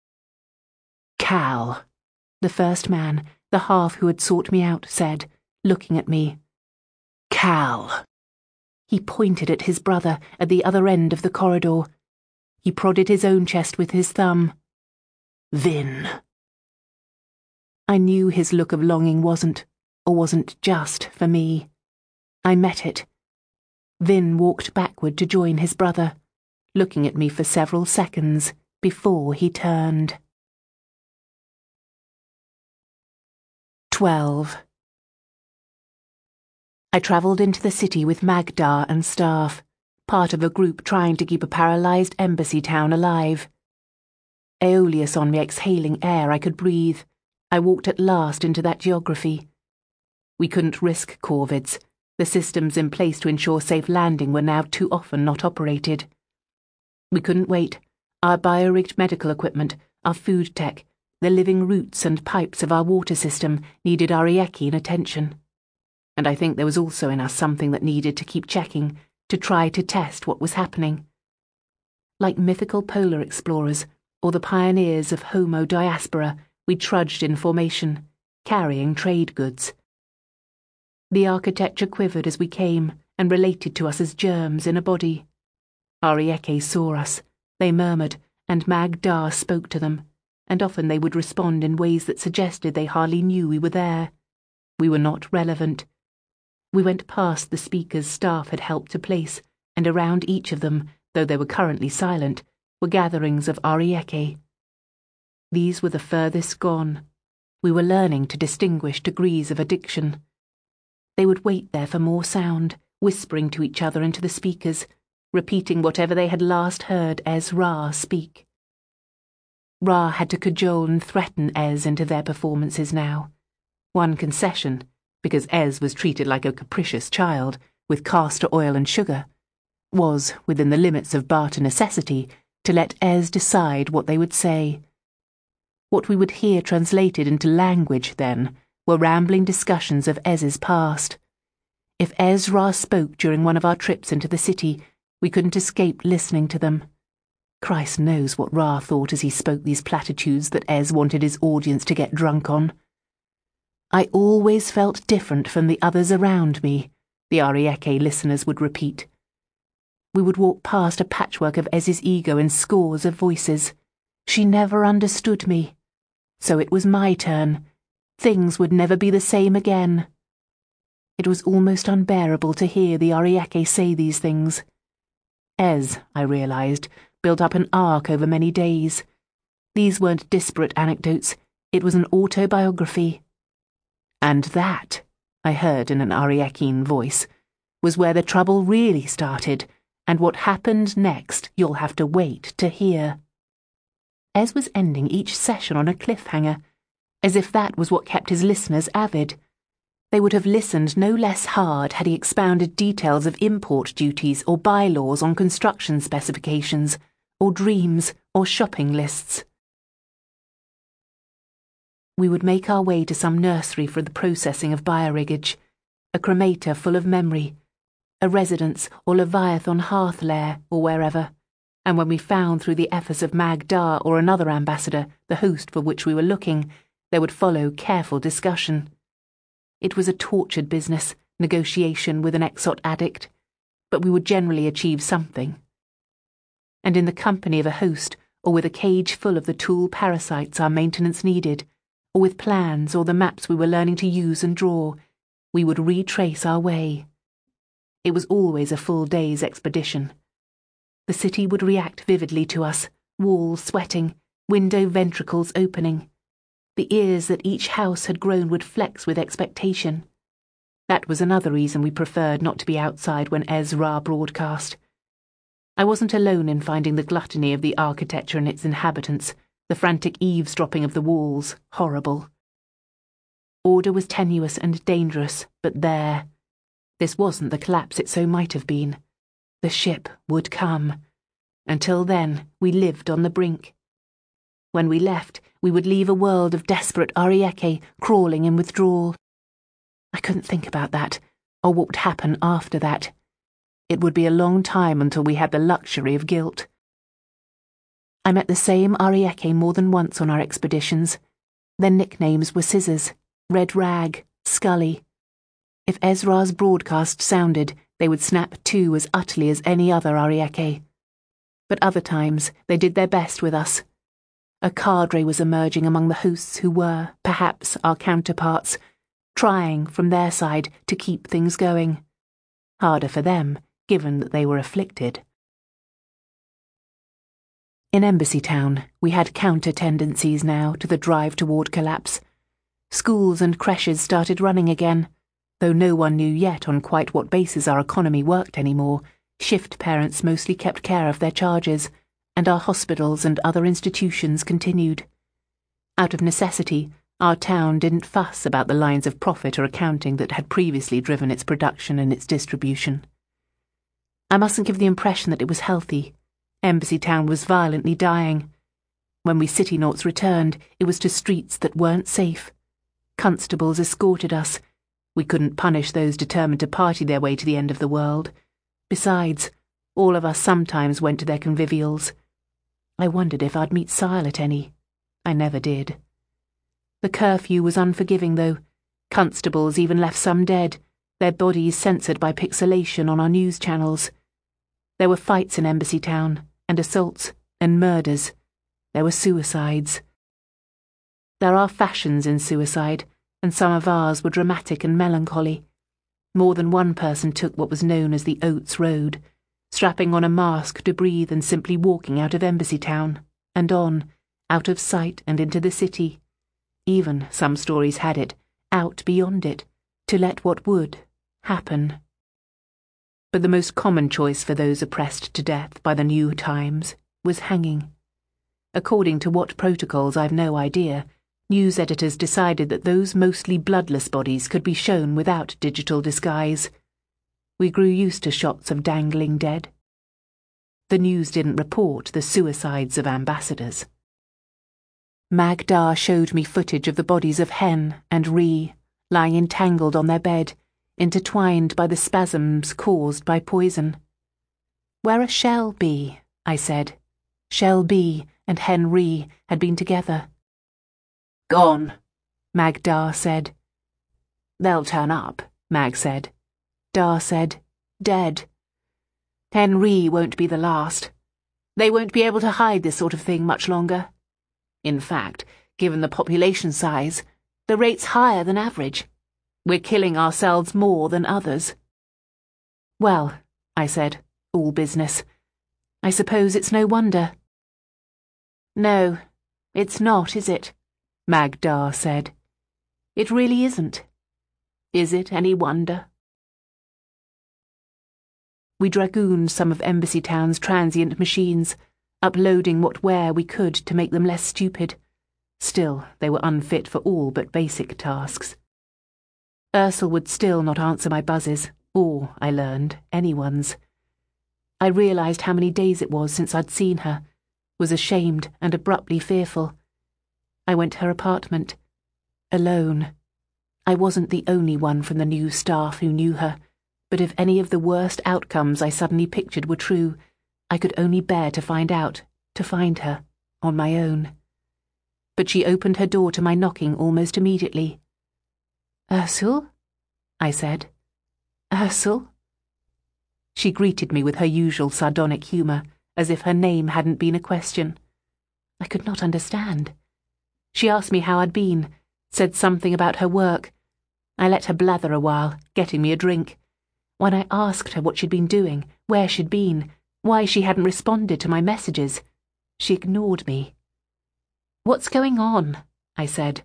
"Cal," the first man, the half who had sought me out, said, looking at me. "Cal." He pointed at his brother at the other end of the corridor. He prodded his own chest with his thumb. "Vin." I knew his look of longing wasn't just for me. I met it. Vin walked backward to join his brother, looking at me for several seconds before he turned. 12. I travelled into the city with Magdar and staff, part of a group trying to keep a paralysed embassy town alive. Aeolus on me exhaling air I could breathe, I walked at last into that geography. We couldn't risk corvids. The systems in place to ensure safe landing were now too often not operated. We couldn't wait. Our bio-rigged medical equipment, our food tech, the living roots and pipes of our water system needed Ariekian attention. And I think there was also in us something that needed to keep checking, to try to test what was happening. Like mythical polar explorers, or the pioneers of Homo diaspora, we trudged in formation, carrying trade goods. The architecture quivered as we came, and related to us as germs in a body. Arieke saw us, they murmured, and Magdar spoke to them, and often they would respond in ways that suggested they hardly knew we were there. We were not relevant. We went past the speakers staff had helped to place, and around each of them, though they were currently silent, were gatherings of Arieke. These were the furthest gone. We were learning to distinguish degrees of addiction. They would wait there for more sound, whispering to each other into the speakers, repeating whatever they had last heard Ez Ra speak. Ra had to cajole and threaten Ez into their performances now. One concession, because Ez was treated like a capricious child, with castor oil and sugar, was, within the limits of barter necessity, to let Ez decide what they would say. What we would hear translated into language, then, were rambling discussions of Ez's past. If Ez Ra spoke during one of our trips into the city, we couldn't escape listening to them. Christ knows what Ra thought as he spoke these platitudes that Ez wanted his audience to get drunk on. I always felt different from the others around me, the Arieke listeners would repeat. We would walk past a patchwork of Ez's ego in scores of voices. She never understood me. So it was my turn. Things would never be the same again. It was almost unbearable to hear the Arieke say these things. Ez, I realized, built up an arc over many days. These weren't disparate anecdotes. It was an autobiography. And that, I heard in an Ariekine voice, was where the trouble really started, and what happened next you'll have to wait to hear. Ez was ending each session on a cliffhanger, as if that was what kept his listeners avid. They would have listened no less hard had he expounded details of import duties or bylaws on construction specifications, or dreams, or shopping lists. We would make our way to some nursery for the processing of biorigage, a cremator full of memory, a residence or Leviathan hearth lair, or wherever, and when we found through the efforts of Magdar or another ambassador the host for which we were looking, there would follow careful discussion. It was a tortured business, negotiation with an exot addict, but we would generally achieve something. And in the company of a host, or with a cage full of the tool parasites our maintenance needed, or with plans or the maps we were learning to use and draw, we would retrace our way. It was always a full day's expedition. The city would react vividly to us, walls sweating, window ventricles opening. The ears that each house had grown would flex with expectation. That was another reason we preferred not to be outside when Ez Ra broadcast. I wasn't alone in finding the gluttony of the architecture and its inhabitants, the frantic eavesdropping of the walls, horrible. Order was tenuous and dangerous, but there. This wasn't the collapse it so might have been. The ship would come. Until then, we lived on the brink. When we left, we would leave a world of desperate Arieke crawling in withdrawal. I couldn't think about that, or what would happen after that. It would be a long time until we had the luxury of guilt. I met the same Arieke more than once on our expeditions. Their nicknames were Scissors, Red Rag, Scully. If Ez Ra's broadcast sounded, they would snap to as utterly as any other Arieke. But other times, they did their best with us. A cadre was emerging among the hosts who were, perhaps, our counterparts, trying, from their side, to keep things going. Harder for them, given that they were afflicted. In Embassy Town, we had counter-tendencies now to the drive toward collapse. Schools and creches started running again, though no one knew yet on quite what basis our economy worked anymore. Shift parents mostly kept care of their charges, and our hospitals and other institutions continued. Out of necessity, our town didn't fuss about the lines of profit or accounting that had previously driven its production and its distribution. I mustn't give the impression that it was healthy. Embassy Town was violently dying. When we city naughts returned, it was to streets that weren't safe. Constables escorted us. We couldn't punish those determined to party their way to the end of the world. Besides, all of us sometimes went to their convivials. I wondered if I'd meet Sile at any. I never did. The curfew was unforgiving, though. Constables even left some dead, their bodies censored by pixelation on our news channels. There were fights in Embassy Town, and assaults, and murders. There were suicides. There are fashions in suicide, and some of ours were dramatic and melancholy. More than one person took what was known as the Oates Road, strapping on a mask to breathe and simply walking out of Embassy Town, and on, out of sight and into the city. Even, some stories had it, out beyond it, to let what would happen. But the most common choice for those oppressed to death by the new times was hanging. According to what protocols I've no idea, news editors decided that those mostly bloodless bodies could be shown without digital disguise. We grew used to shots of dangling dead. The news didn't report the suicides of ambassadors. Magda showed me footage of the bodies of Hen and Ree, lying entangled on their bed, intertwined by the spasms caused by poison. "Where are Shell B?" I said. Shell B and Hen Ree had been together. "Gone," Magda said. "They'll turn up," Mag said. Dar said, "Dead. Hen Ree won't be the last. They won't be able to hide this sort of thing much longer. In fact, given the population size, the rate's higher than average. We're killing ourselves more than others." "Well," I said, all business, "I suppose it's no wonder." "No, it's not, is it?" Magda said. "It really isn't. Is it any wonder?" We dragooned some of Embassy Town's transient machines, uploading what wear we could to make them less stupid. Still, they were unfit for all but basic tasks. Ursel would still not answer my buzzes, or, I learned, anyone's. I realised how many days it was since I'd seen her, was ashamed and abruptly fearful. I went to her apartment. Alone. I wasn't the only one from the new staff who knew her, but if any of the worst outcomes I suddenly pictured were true, I could only bear to find out, to find her, on my own. But she opened her door to my knocking almost immediately. "Ursel?" I said. "Ursel?" She greeted me with her usual sardonic humour, as if her name hadn't been a question. I could not understand. She asked me how I'd been, said something about her work. I let her blather a while, getting me a drink. When I asked her what she'd been doing, where she'd been, why she hadn't responded to my messages, she ignored me. "What's going on?" I said.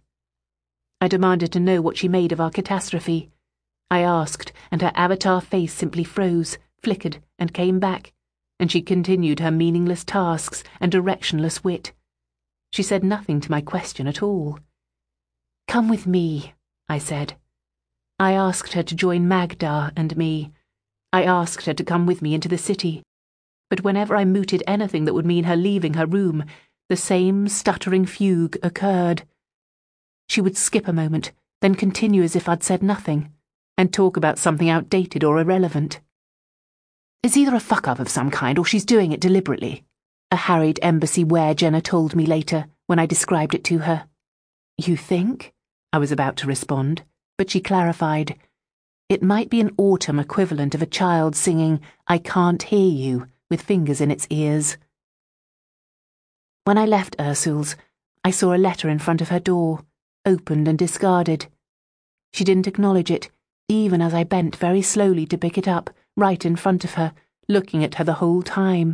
I demanded to know what she made of our catastrophe. I asked, and her avatar face simply froze, flickered, and came back, and she continued her meaningless tasks and directionless wit. She said nothing to my question at all. "Come with me," I said. I asked her to join Magda and me. I asked her to come with me into the city. But whenever I mooted anything that would mean her leaving her room, the same stuttering fugue occurred. She would skip a moment, then continue as if I'd said nothing, and talk about something outdated or irrelevant. "It's either a fuck-up of some kind or she's doing it deliberately," a harried embassy weregenner told me later when I described it to her. "You think?" I was about to respond, but she clarified. It might be an autumn equivalent of a child singing "I Can't Hear You" with fingers in its ears. When I left Ursul's, I saw a letter in front of her door, opened and discarded. She didn't acknowledge it, even as I bent very slowly to pick it up, right in front of her, looking at her the whole time.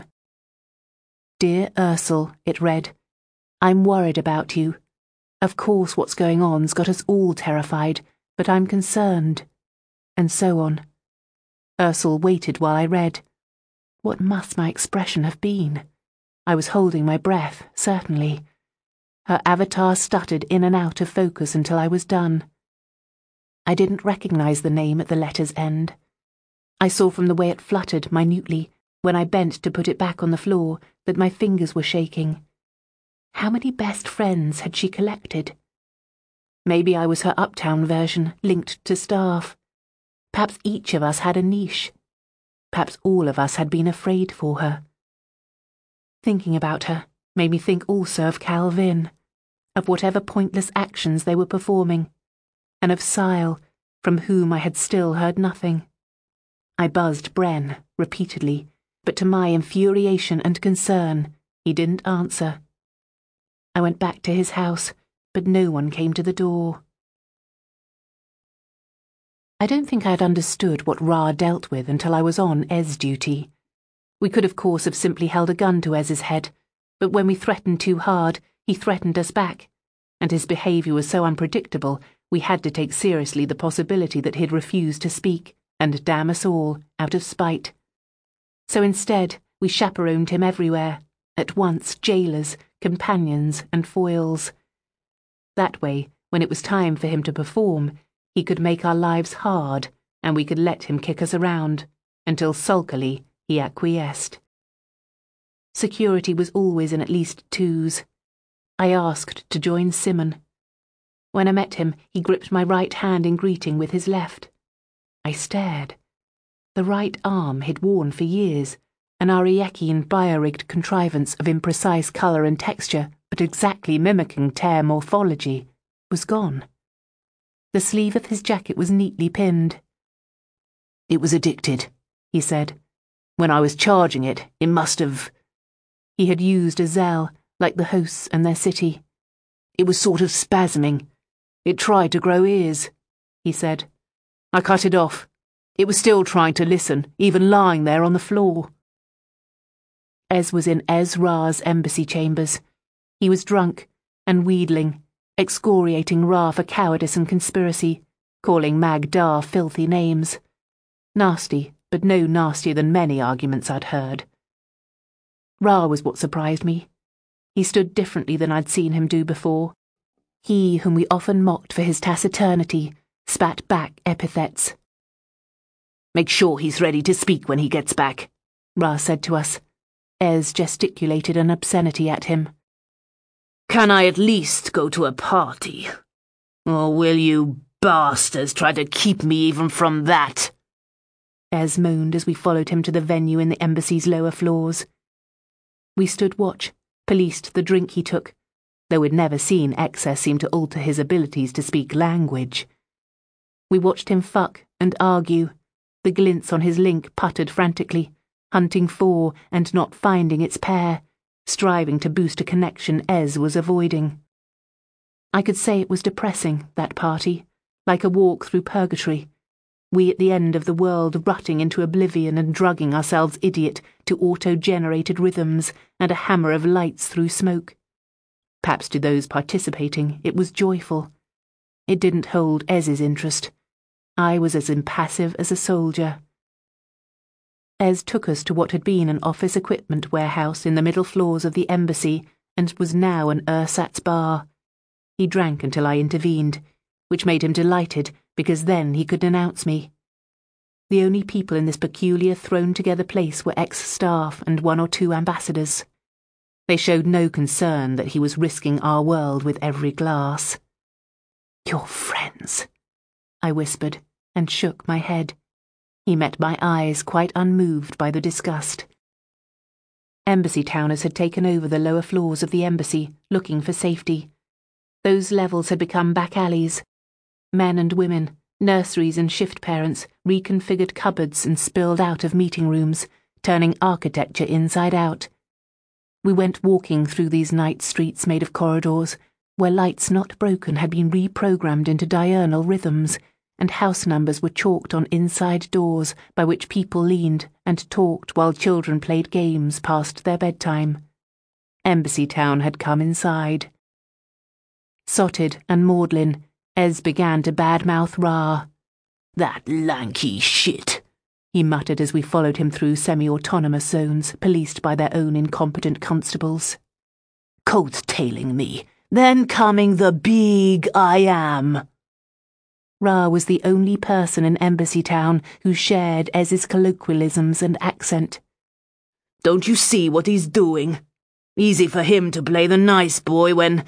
"Dear Ursel," it read, "I'm worried about you. Of course what's going on's got us all terrified, but I'm concerned." And so on. Ursel waited while I read. What must my expression have been? I was holding my breath, certainly. Her avatar stuttered in and out of focus until I was done. I didn't recognize the name at the letter's end. I saw from the way it fluttered minutely, when I bent to put it back on the floor, that my fingers were shaking. How many best friends had she collected? Maybe I was her uptown version, linked to staff. Perhaps each of us had a niche. Perhaps all of us had been afraid for her. Thinking about her made me think also of Calvin, of whatever pointless actions they were performing, and of Sile, from whom I had still heard nothing. I buzzed Bren repeatedly, but to my infuriation and concern, he didn't answer. I went back to his house, but no one came to the door. I don't think I had understood what Ra dealt with until I was on Ez duty. We could, of course, have simply held a gun to Ez's head, but when we threatened too hard, he threatened us back, and his behaviour was so unpredictable we had to take seriously the possibility that he'd refuse to speak and damn us all out of spite. So instead, we chaperoned him everywhere, at once jailers, companions, and foils. That way, when it was time for him to perform, he could make our lives hard, and we could let him kick us around, until sulkily he acquiesced. Security was always in at least twos. I asked to join Simon. When I met him, he gripped my right hand in greeting with his left. I stared. The right arm he'd worn for years, an Ariekian biorigged contrivance of imprecise colour and texture, but exactly mimicking tear morphology, was gone. The sleeve of his jacket was neatly pinned. "It was addicted," he said. "When I was charging it, it must have—" He had used a Zell, like the hosts and their city. "It was sort of spasming. It tried to grow ears," he said. "I cut it off. It was still trying to listen, even lying there on the floor." Ez was in Ez-Ra's embassy chambers. He was drunk and wheedling, excoriating Ra for cowardice and conspiracy, calling Magdar filthy names. Nasty, but no nastier than many arguments I'd heard. Ra was what surprised me. He stood differently than I'd seen him do before. He, whom we often mocked for his taciturnity, spat back epithets. "Make sure he's ready to speak when he gets back," Ra said to us. Ez gesticulated an obscenity at him. "Can I at least go to a party? Or will you bastards try to keep me even from that?" Ez moaned as we followed him to the venue in the embassy's lower floors. We stood watch, policed the drink he took, though we'd never seen excess seem to alter his abilities to speak language. We watched him fuck and argue. The glints on his link puttered frantically, hunting for and not finding its pair, striving to boost a connection Ez was avoiding. I could say it was depressing, that party, like a walk through purgatory. We at the end of the world rutting into oblivion and drugging ourselves idiot to auto-generated rhythms and a hammer of lights through smoke. Perhaps to those participating it was joyful. It didn't hold Ez's interest. I was as impassive as a soldier. Ez took us to what had been an office equipment warehouse in the middle floors of the embassy and was now an ersatz bar. He drank until I intervened, which made him delighted because then he could denounce me. The only people in this peculiar thrown-together place were ex-staff and 1 or 2 ambassadors. They showed no concern that he was risking our world with every glass. "Your friends," I whispered, and shook my head. He met my eyes, quite unmoved by the disgust. Embassy towners had taken over the lower floors of the embassy, looking for safety. Those levels had become back alleys. Men and women, nurseries and shift parents, reconfigured cupboards and spilled out of meeting rooms, turning architecture inside out. We went walking through these night streets made of corridors, where lights not broken had been reprogrammed into diurnal rhythms, and house numbers were chalked on inside doors by which people leaned and talked while children played games past their bedtime. Embassy Town had come inside. Sotted and maudlin, Ez began to badmouth Ra. "That lanky shit," he muttered as we followed him through semi-autonomous zones policed by their own incompetent constables. "Coat-tailing me, then coming the big I am." Ra was the only person in Embassy Town who shared Ez's colloquialisms and accent. "Don't you see what he's doing? Easy for him to play the nice boy when,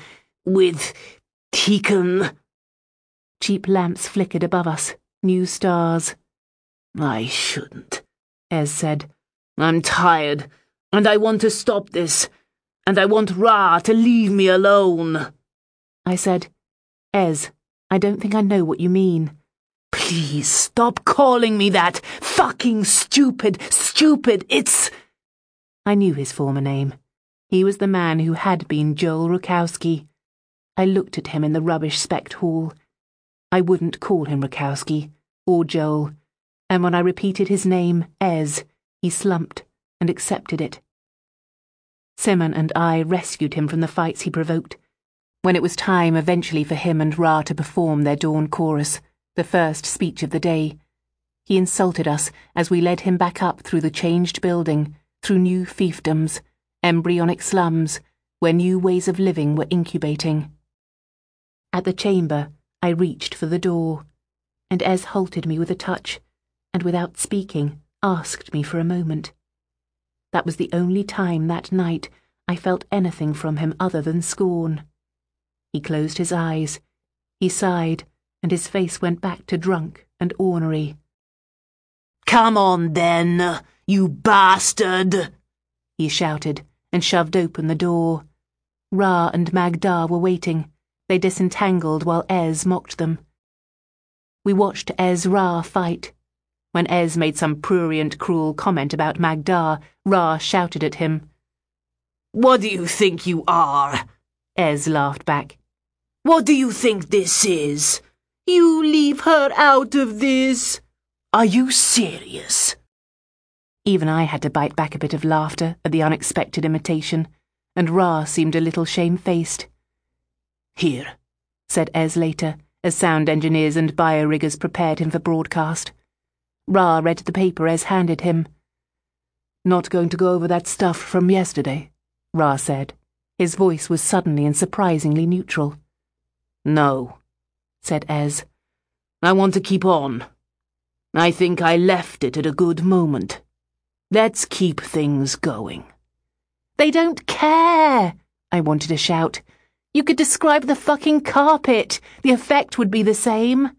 he can—" Cheap lamps flickered above us, new stars. "I shouldn't," Ez said. "I'm tired, and I want to stop this, and I want Ra to leave me alone." I said, "Ez, I don't think I know what you mean." "Please stop calling me that. Fucking stupid, it's—" I knew his former name. He was the man who had been Joel Rukowski. I looked at him in the rubbish-specked hall. I wouldn't call him Rukowski. or Joel, and when I repeated his name, Ez, he slumped and accepted it. Simon and I rescued him from the fights he provoked. When it was time eventually for him and Ra to perform their dawn chorus, the first speech of the day, he insulted us as we led him back up through the changed building, through new fiefdoms, embryonic slums, where new ways of living were incubating. At the chamber, I reached for the door, and Ez halted me with a touch, and without speaking, asked me for a moment. That was the only time that night I felt anything from him other than scorn. He closed his eyes, he sighed, and his face went back to drunk and ornery. "Come on then, you bastard!" he shouted, and shoved open the door. Ra and Magdar were waiting. They disentangled while Ez mocked them. We watched Ez-Ra fight. When Ez made some prurient, cruel comment about Magdar, Ra shouted at him. "What do you think you are?" Ez laughed back. "What do you think this is? You leave her out of this? Are you serious?" Even I had to bite back a bit of laughter at the unexpected imitation, and Ra seemed a little shamefaced. "Here," said Ez later, as sound engineers and bioriggers prepared him for broadcast. Ra read the paper Ez handed him. "Not going to go over that stuff from yesterday?" Ra said. His voice was suddenly and surprisingly neutral. "No," said Ez. "I want to keep on. I think I left it at a good moment. Let's keep things going." "They don't care!" I wanted to shout. "You could describe the fucking carpet. The effect would be the same."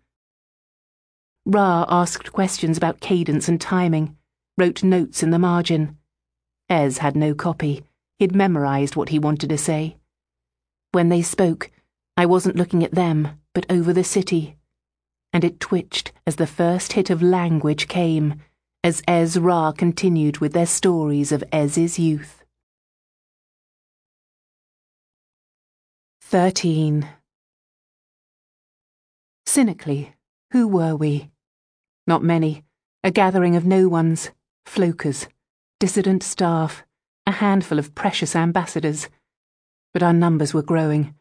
Ra asked questions about cadence and timing, wrote notes in the margin. Ez had no copy. He'd memorized what he wanted to say. When they spoke, I wasn't looking at them, but over the city, and it twitched as the first hit of language came, as Ez-Ra continued with their stories of Ez's youth. 13. Cynically, who were we? Not many. A gathering of no ones, flokers, dissident staff, a handful of precious ambassadors. But our numbers were growing,